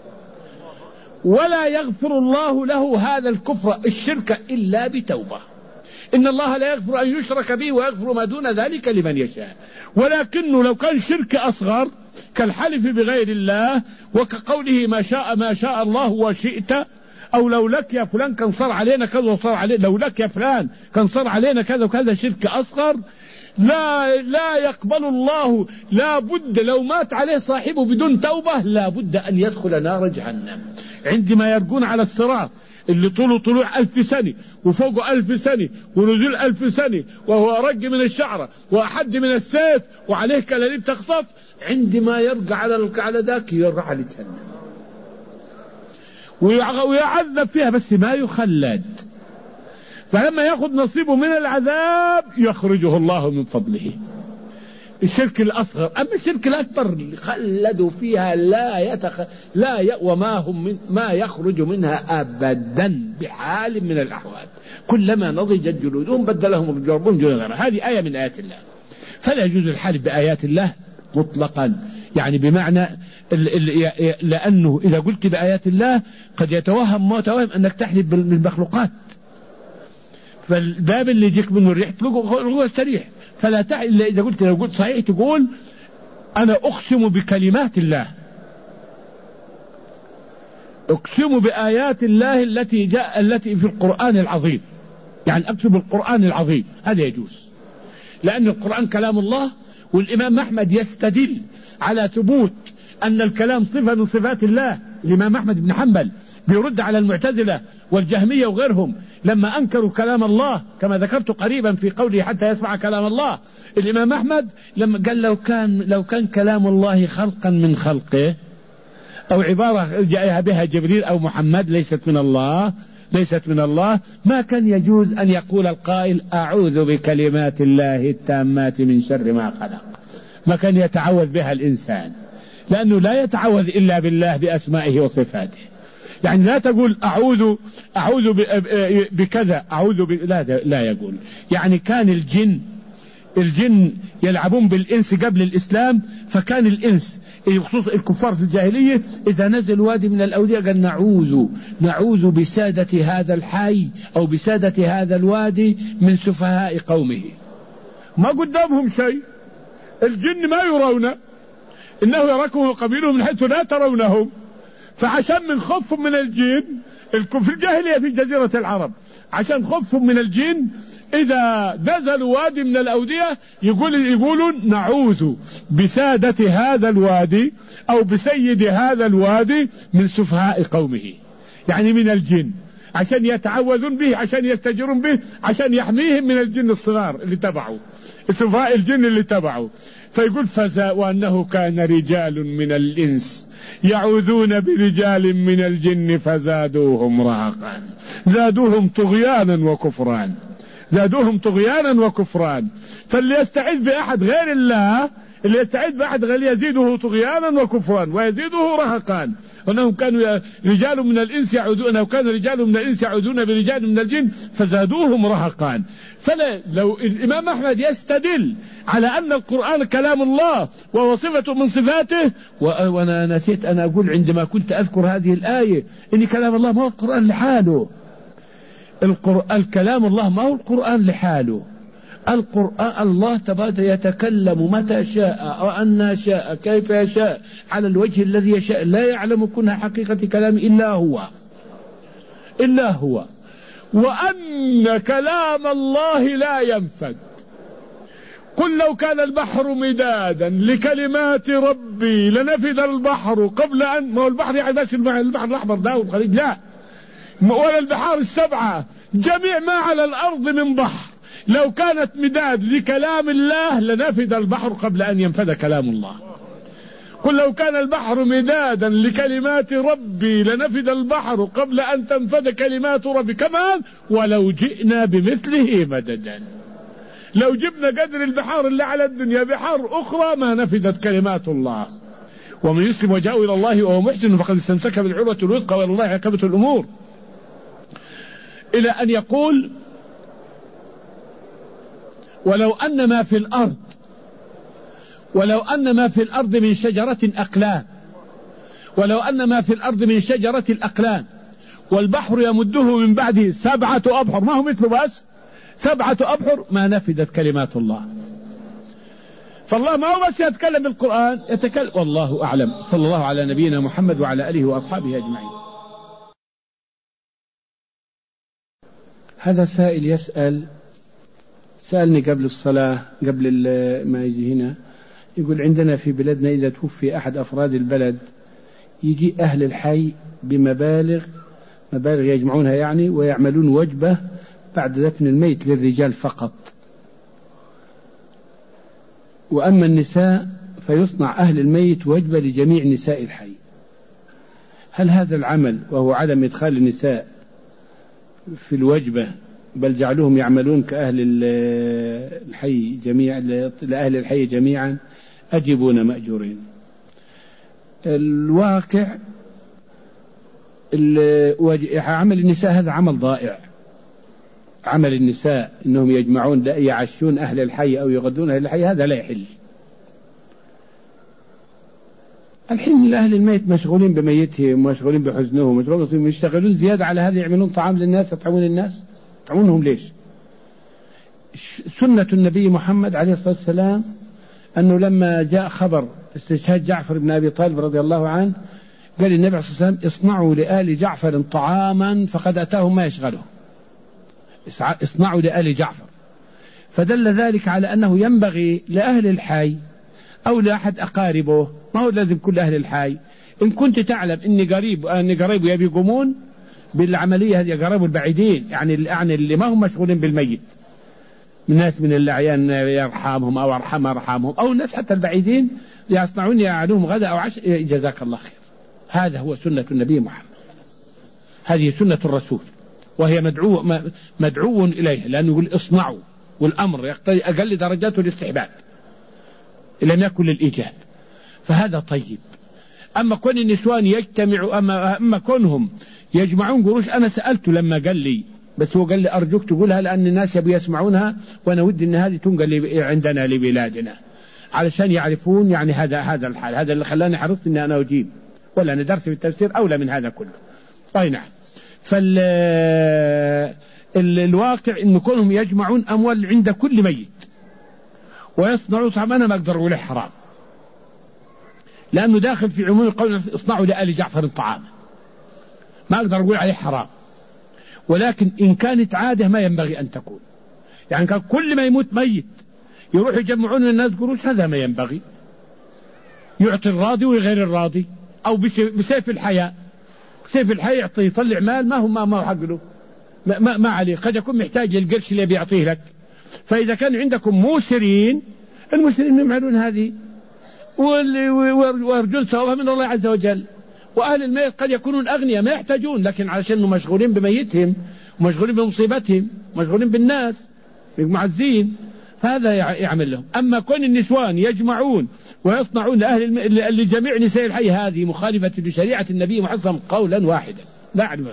ولا يغفر الله له هذا الكفر الشرك إلا بتوبة. إن الله لا يغفر أن يشرك به ويغفر ما دون ذلك لمن يشاء. ولكنه لو كان شرك أصغر كالحلف بغير الله، وكقوله ما شاء الله وشئت، أو لو لك يا فلان كان صار علينا كذا وصار علينا، لو لك يا فلان كان صار علينا كذا وكذا، شرك أصغر لا يقبل الله، لا بد لو مات عليه صاحبه بدون توبة لا بد أن يدخل نار جهنم. عندما يرجون على الصراط اللي طلوع 1000 سنة وفوقه 1000 سنة ونزول 1000 سنة، وهو أرج من الشعرة وأحد من السيف وعليه كلاليب تخطف، عندما يرجع على ذاك يرجع لجهنم ويعذب فيها، بس ما يخلد. فلما يأخذ نصيبه من العذاب يخرجه الله من فضله. الشرك الأصغر. أما الشرك الأكبر خلدوا فيها ما يخرج منها أبدا بحال من الأحوال. كلما نضجت جلودهم بدلهم ربهم جلودا غيرها. هذه آية من آيات الله. فلا يجوز الحلف بآيات الله مطلقا، يعني بمعنى لأنه إذا قلت بآيات الله قد يتوهم أنك تحلف بالمخلوقات، فالباب اللي يجيك منه الريح هو السريح. فلا إلا إذا قلت صحيح تقول أنا أقسم بكلمات الله، أقسم بآيات الله التي في القرآن العظيم، يعني أقسم بالقرآن العظيم، هذا يجوز، لأن القرآن كلام الله. والإمام أحمد يستدل على ثبوت أن الكلام صفة من صفات الله. الإمام أحمد بن حنبل بيرد على المعتزلة والجهمية وغيرهم لما أنكروا كلام الله، كما ذكرت قريبا في قوله حتى يسمع كلام الله. الإمام أحمد لما قال لو كان كلام الله خلقا من خلقه، أو عبارة جاءها بها جبريل أو محمد ليست من الله، ما كان يجوز أن يقول القائل أعوذ بكلمات الله التامات من شر ما خلق. ما كان يتعوذ بها الإنسان، لأنه لا يتعوذ إلا بالله بأسمائه وصفاته. يعني لا تقول أعوذ بكذا، لا يقول. يعني كان الجن يلعبون بالإنس قبل الإسلام، فكان الإنس بخصوص الكفار في الجاهلية إذا نزل وادي من الأودية قال نعوذ بسادة هذا الحي أو بسادة هذا الوادي من سفهاء قومه. ما قدامهم شيء، الجن ما يرون، إنه يراكم قبيله من حيث لا ترونهم. فعشان من خوفهم من الجن في الجاهلية في جزيرة العرب، عشان خوفهم من الجن إذا نزلوا وادي من الأودية يقولون نعوذ بسادة هذا الوادي أو بسيد هذا الوادي من سفهاء قومه، يعني من الجن، عشان يتعوذون به، عشان يستجرون به، عشان يحميهم من الجن الصغار اللي تبعوا، سفهاء الجن اللي تبعوا. فيقول وأنه كان رجال من الإنس يعوذون برجال من الجن فزادوهم رهقا، زادوهم طغيانا وكفران، زادوهم طغيانا وكفران. فاللي يستعيذ بأحد غير الله، اللي يستعيذ بأحد غير يزيده طغيانا وكفران ويزيده رهقان. وأنهم كانوا رجال من الإنس يعوذون، أو كان رجال من الإنس يعوذون برجال من الجن فزادوهم رهقان. فلا لو الإمام أحمد يستدل على أن القرآن كلام الله وهو صفة من صفاته، وأنا نسيت أن أقول عندما كنت أذكر هذه الآية إن كلام الله ما هو القرآن لحاله، الكلام الله ما هو القرآن لحاله. القرآن الله تبارك يتكلم متى شاء وأن شاء كيف يشاء على الوجه الذي يشاء، لا يعلم كنها حقيقة كلام إلا هو. وأن كلام الله لا ينفد. قل لو كان البحر مدادا لكلمات ربي لنفد البحر قبل أن، ما هو البحر يعني بس البحر الأحمر ده والخليج، لا، ولا البحار السبعة، جميع ما على الأرض من بحر لو كانت مداد لكلام الله لنفد البحر قبل أن ينفد كلام الله. قل لو كان البحر مدادا لكلمات ربي لنفد البحر قبل أن تنفد كلمات ربي، كمان ولو جئنا بمثله مددا. لو جبنا قدر البحار اللي على الدنيا بحار أخرى ما نفدت كلمات الله. ومن يسلم وجاء إلى الله وهو محسن فقد استمسك بالعروة الوثقى وإلى الله عاقبة الأمور. إلى أن يقول ولو أن ما في الأرض من شجرة أقلام، ولو أن ما في الأرض من شجرة الأقلام والبحر يمده من بعده 7 أبحر، ما هو مثله بس 7 أبحر ما نفدت كلمات الله. فالله ما هو بس يتكلم بالقرآن، يتكلم. والله أعلم. صلى الله على نبينا محمد وعلى آله وأصحابه أجمعين. هذا سائل يسأل، سألني قبل الصلاة، قبل ما يجي هنا، يقول عندنا في بلدنا إذا توفي أحد أفراد البلد يجي أهل الحي بمبالغ يجمعونها يعني، ويعملون وجبة بعد دفن الميت للرجال فقط، وأما النساء فيصنع أهل الميت وجبة لجميع نساء الحي. هل هذا العمل وهو عدم إدخال النساء في الوجبة بل جعلوهم يعملون كأهل الحي جميع، لأهل الحي جميعا أجبون مأجورين؟ الواقع عمل النساء هذا عمل ضائع. عمل النساء إنهم يجمعون يعشون أهل الحي أو يغدون أهل الحي هذا لا يحل. الحين أهل الميت مشغولين بميتهم، مشغولين بحزنهم، يشتغلون زيادة على هذا، يعملون طعام للناس، يطعمون الناس، يطعمونهم ليش؟ سنة النبي محمد عليه الصلاة والسلام أنه لما جاء خبر استشهاد جعفر بن أبي طالب رضي الله عنه قال النبي عليه الصلاة والسلام اصنعوا لآل جعفر طعاما فقد أتاهم ما يشغلهم. اصنعوا لآل جعفر. فدل ذلك على أنه ينبغي لأهل الحي أو لأحد أقاربه، ما هو لازم كل أهل الحي، إن كنت تعلم أن قريب يبي يقومون بالعملية هذه، قريب البعيدين يعني اللي ما هم مشغولين بالميت، من ناس من الأعيان يرحمهم أو أرحمهم أو الناس حتى البعيدين يصنعون يعلوهم غدا أو عشاء، جزاك الله خير. هذا هو سنة النبي محمد، هذه سنة الرسول، وهي مدعو إليها، لأنه يقول اصنعوا، والأمر يقتضي أقل درجاته الاستحباب لم يكن للإيجاب، فهذا طيب. أما كون النسوان يجتمعوا، أما كونهم يجمعون قروش، أنا سألته لما قال لي، بس هو قال لي أرجوك تقولها لأن الناس يبي يسمعونها، وأنا ودي أن هذه تنقل عندنا لبلادنا علشان يعرفون يعني هذا الحال، هذا اللي خلاني حرصت أن أنا أجيب، ولا أنا درت في التفسير أولى من هذا كله. أي نعم. فالواقع إن كونهم يجمعون أموال عند كل ميت ويصنعوا طعام، أنا ما أقدر أقول حرام، لأنه داخل في عموم القول اصنعوا لآل جعفر طعاما، ما أقدر أقول عليه حرام. ولكن إن كانت عادة ما ينبغي أن تكون. يعني كان كل ما يموت ميت يروح يجمعون من الناس قروش، هذا ما ينبغي. يعطي الراضي وغير الراضي، أو بسيف الحياة، سيف الحياة يعطي يطلع مال ما هو حق له، ما عليه، قد يكون محتاج للقرش اللي بيعطيه لك. فإذا كان عندكم موسرين، المسلمين يعملون هذه ويرجون ثوابها من الله عز وجل. وأهل الميت قد يكونون أغنياء ما يحتاجون، لكن علشان مشغولين بميتهم ومشغولين بمصيبتهم ومشغولين بالناس معزين، فهذا يعمل لهم. أما كون النسوان يجمعون ويصنعون لجميع نساء الحي، هذه مخالفة لشريعة النبي محمد قولا واحدا. لا أعرف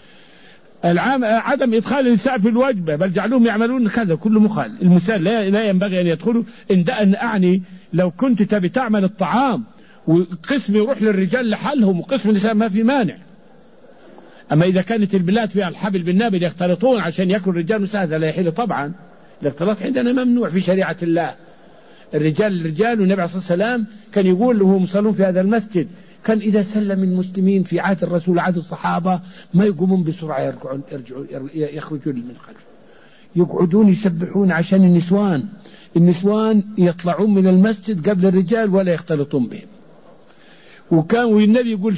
عدم إدخال النساء في الوجبة، بل جعلوهم يعملون كذا، كله مخالف. المثال لا ينبغي أن يدخلوا. إن أعني لو كنت تبي تعمل الطعام وقسم يروح للرجال لحالهم وقسم النساء ما في مانع. أما إذا كانت البلاد فيها الحبل بالنابل يختلطون عشان يأكل الرجال والنساء، هذا لا يحل طبعا. الاختلاط عندنا ممنوع في شريعة الله. الرجال، والنبي عليه الصلاة والسلام كان يقول وهم يصلون في هذا المسجد، كان إذا سلم المسلمين في عهد الرسول عهد الصحابة ما يقومون بسرعة يخرجون من خلفه، يقعدون يسبحون عشان النسوان يطلعون من المسجد قبل الرجال ولا يختلطون بهم. والنبي يقول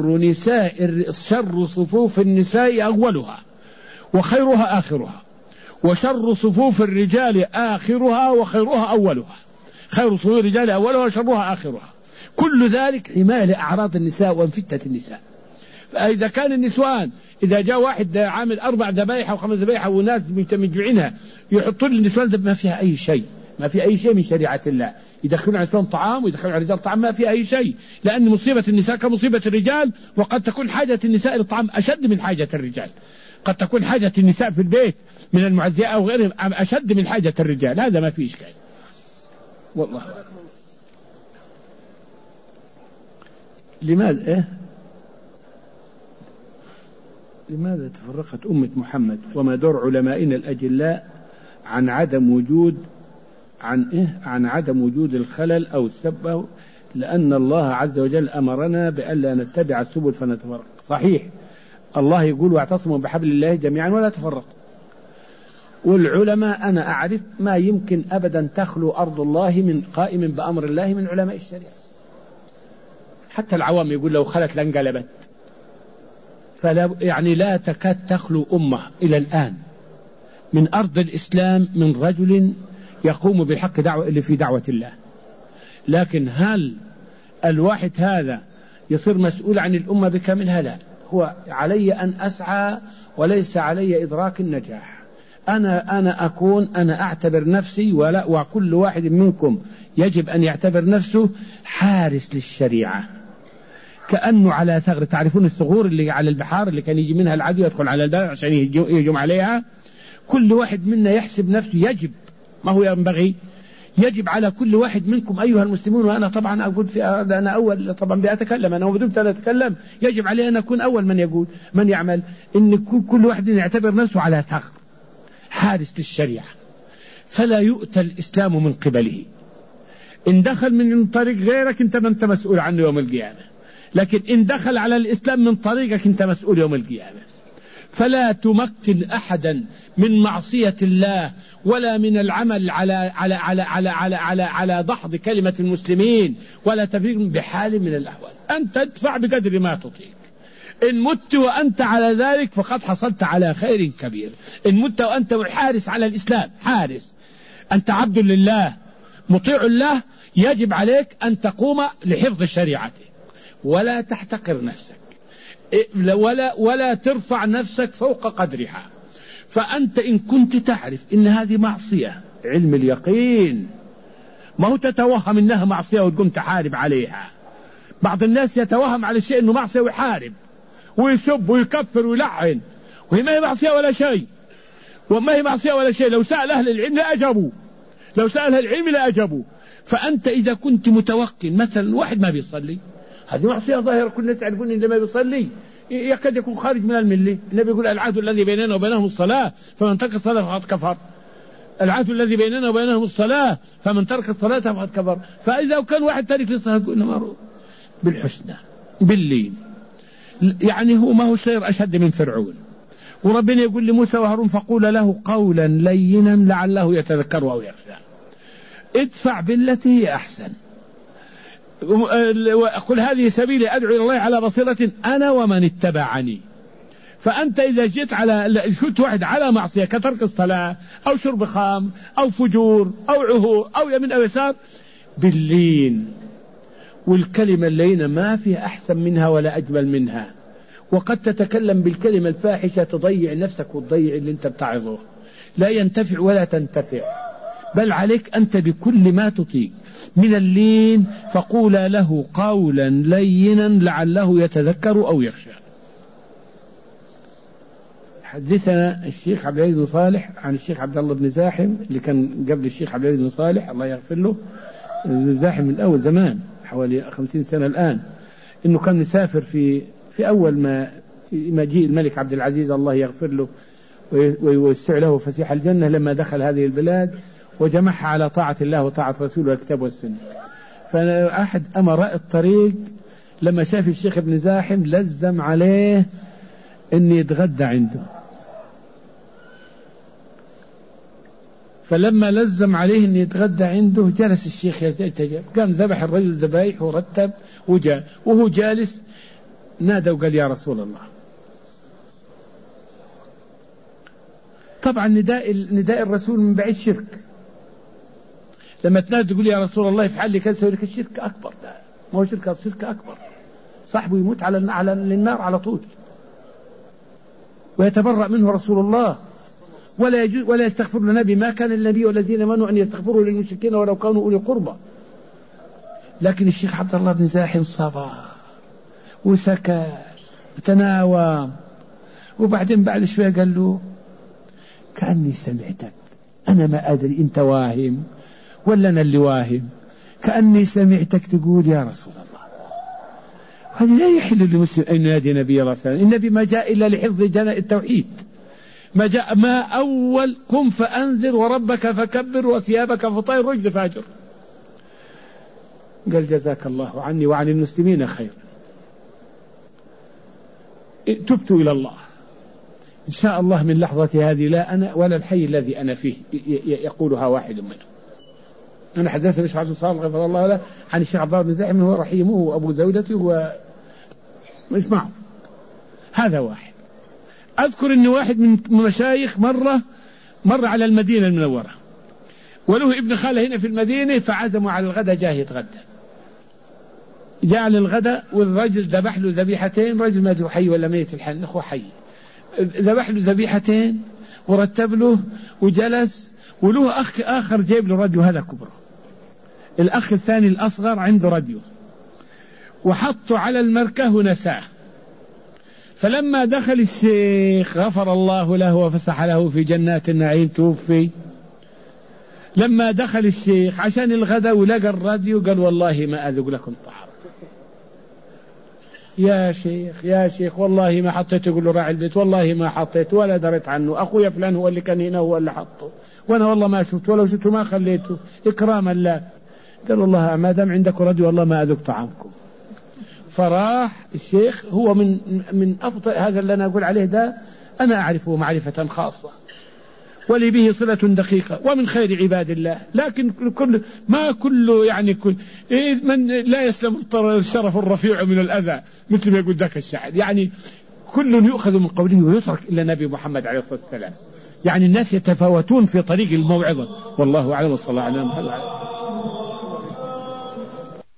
شر صفوف النساء أولها وخيرها آخرها، وشر صفوف الرجال آخرها وخيرها أولها. خير صفوف الرجال أولها وشرها آخرها. كل ذلك حماية لأعراض النساء وانفتة النساء. فإذا كان النسوان إذا جاء واحد عامل 4 ذبائح أو 5 ذبائح وناس متمجعينها يحطون للنسوان، ما فيها أي شيء، ما في أي شيء من شريعة الله. يدخلون على النسوان طعام ويدخلون على الرجال طعام، ما في أي شيء، لأن مصيبة النساء كمصيبة الرجال. وقد تكون حاجة النساء للطعام أشد من حاجة الرجال. قد تكون حاجة النساء في البيت من المعزية أو غيرهم أشد من حاجة الرجال. هذا ما فيه إشكال والله. لماذا تفرقت أمة محمد؟ وما دور علمائنا الأجلاء عن عدم وجود الخلل أو السبب، لأن الله عز وجل أمرنا بألا نتبع السبل فنتفرق. صحيح، الله يقول واعتصموا بحبل الله جميعا ولا تفرقوا. والعلماء أنا أعرف ما يمكن أبدا تخلو أرض الله من قائم بأمر الله من علماء الشريعة. حتى العوام يقول لو خلت لانقلبت. يعني لا تكاد تخلو أمة إلى الآن من أرض الإسلام من رجل يقوم بالحق اللي في دعوة الله. لكن هل الواحد هذا يصير مسؤول عن الأمة بكاملها؟ لا، هو علي أن أسعى وليس علي إدراك النجاح. أنا أعتبر نفسي وكل واحد منكم يجب أن يعتبر نفسه حارس للشريعة، كأنه على ثغر. تعرفون الثغور اللي على البحار اللي كان يجي منها العدو يدخل على البلد عشان يهجم عليها؟ كل واحد منا يحسب نفسه، يجب، ما هو ينبغي، يجب على كل واحد منكم أيها المسلمون، وأنا طبعا أقول أنا أول طبعا بأتكلم، أنا بدون أن أتكلم يجب علي أن أكون أول من يقول من يعمل، إن كل واحد يعتبر نفسه على ثغر حارس للشريعة، فلا يؤتى الإسلام من قبله. إن دخل من طريق غيرك أنت ما أنت مسؤول عنه يوم القيامة، لكن إن دخل على الإسلام من طريقك أنت مسؤول يوم القيامة. فلا تمكن أحدا من معصية الله ولا من العمل على دحض كلمة المسلمين ولا تفريق بحال من الأحوال. أنت تدفع بقدر ما تطيق. إن مت وأنت على ذلك فقد حصلت على خير كبير. إن مت وأنت حارس على الإسلام، حارس، أنت عبد لله مطيع الله، يجب عليك أن تقوم لحفظ شريعته ولا تحتقر نفسك ولا ترفع نفسك فوق قدرها. فأنت إن كنت تعرف إن هذه معصية، علم اليقين، ما هو تتوهم إنها معصية وتقوم تحارب عليها. بعض الناس يتوهم على الشيء إنه معصية ويحارب ويسب ويكفر ويلعن، وهي ما هي معصية ولا شيء، وما هي معصية ولا شيء. لو سأل أهل العلم لا أجابوا. فأنت إذا كنت متوقن، مثلا واحد ما بيصلي، هذه معصية ظاهرة، كل الناس يعرفون إن ما بيصلي يكاد يكون خارج من الملة. النبي يقول العهد الذي بيننا وبينهم الصلاة فمن ترك الصلاة فقد كفر. العهد الذي بيننا وبينهم الصلاة فمن ترك الصلاة فقد كفر. فإذا كان واحد تارك للصلاة يقول بالحسنى باللين، يعني هو ما هو شيء أشد من فرعون وربنا يقول لموسى وهارون فقول له قولا لينا لعله يتذكر أو يخشى. ادفع بالتي هي أحسن. قل هذه سبيلي أدعو إلى الله على بصيرة أنا ومن اتبعني. فأنت إذا جئت شفت واحد على معصية كترك الصلاة أو شرب خام أو فجور أو عهور أو يمين أو يسار، باللين، والكلمة اللينة ما فيها أحسن منها ولا أجمل منها. وقد تتكلم بالكلمة الفاحشة تضيع نفسك وتضيع اللي انت بتعظه، لا ينتفع ولا تنتفع. بل عليك أنت بكل ما تطيق من اللين فقولا له قولا لينا لعله يتذكر أو يخشى. حدثنا الشيخ عبد العزيز بن صالح عن الشيخ عبد الله بن زاحم اللي كان قبل الشيخ عبد العزيز بن صالح الله يغفر له، بن زاحم من أول زمان حوالي 50 سنة الآن، إنه كان مسافر في أول ما مجيء الملك عبد العزيز الله يغفر له ويوسع له فسيح الجنة، لما دخل هذه البلاد وجمعها على طاعة الله وطاعة رسوله والكتاب والسنة. فأحد أمراء الطريق لما شاف الشيخ ابن زاحم لزم عليه أن يتغدى عنده، فلما لزم عليه أن يتغدى عنده جلس الشيخ يتجاب، قام ذبح الرجل ذبايح ورتب وجاء، وهو جالس نادى وقال يا رسول الله. طبعا نداء الرسول من بعيد شرك، لما تنادي تقول يا رسول الله افعل لي كذا سوي لك، الشرك أكبر، ده ما هو شرك أكبر، صاحبه يموت على النار على طول، ويتبرأ منه رسول الله، ولا يستغفر للنبي، ما كان النبي والذين آمنوا أن يستغفروا للمشركين ولو كانوا أولي قربى. لكن الشيخ عبد الله بن زاحم صبر وسكت وتناوم، وبعدين بعد شوية قال له كأني سمعتك، أنا ما أدري أنت واهم ولا أنا اللي واهم، كأني سمعتك تقول يا رسول الله. هذه لا يحل للمسلم أن ينادي نبي الله صلى الله عليه وسلم، النبي ما جاء إلا لحفظ جناء التوحيد، ما أول قم فأنذر وربك فكبر وثيابك فطير رجز فاجر. قال جزاك الله عني وعن المسلمين خير، تبت إلى الله إن شاء الله من لحظة هذه، لا أنا ولا الحي الذي أنا فيه يقولها واحد منهم. أنا حدثني الشيخ عبد الصالح غفر الله له عن الشيخ عبد الله بن زاحم هو رحيمه وأبو زوجته واسمعوا، هذا واحد. أذكر أن واحد من مشايخ مر على المدينة المنورة، وله ابن خاله هنا في المدينة، فعزموا على الغداء، جاه يتغدى، جاء للغداء والرجل ذبح له ذبيحتين، رجل ما ادري حي ولا ميت الحين، أخوه حي، ذبح له ذبيحتين ورتب له وجلس، وله أخ آخر جايب له راديو، هذا كبره، الأخ الثاني الأصغر عنده راديو، وحطه على المركة ونساه. فلما دخل الشيخ غفر الله له وفسح له في جنات النعيم توفي، لما دخل الشيخ عشان الغداء ولقى الراديو قال والله ما أذوق لكم طعام، يا شيخ والله ما حطيت، يقول له راعي البيت والله ما حطيت ولا دريت عنه، أخويا فلان هو اللي كان هنا هو اللي حطه، وأنا والله ما شفت، ولو شفته ما خليته إكراما له. قال والله ما دام عندكم راديو والله ما أذوق طعامكم. فراح الشيخ، هو من أفضل هذا اللي أنا أقول عليه ده، أنا أعرفه معرفة خاصة ولي به صلة دقيقة ومن خير عباد الله، لكن ما كل يعني كل من لا يسلم الشرف الرفيع من الأذى، مثل ما يقول ذاك الشاعر، يعني كل يؤخذ من قوله ويترك إلا نبي محمد عليه الصلاة والسلام. يعني الناس يتفاوتون في طريق الموعظة، والله أعلم، وصلى الله على محمد.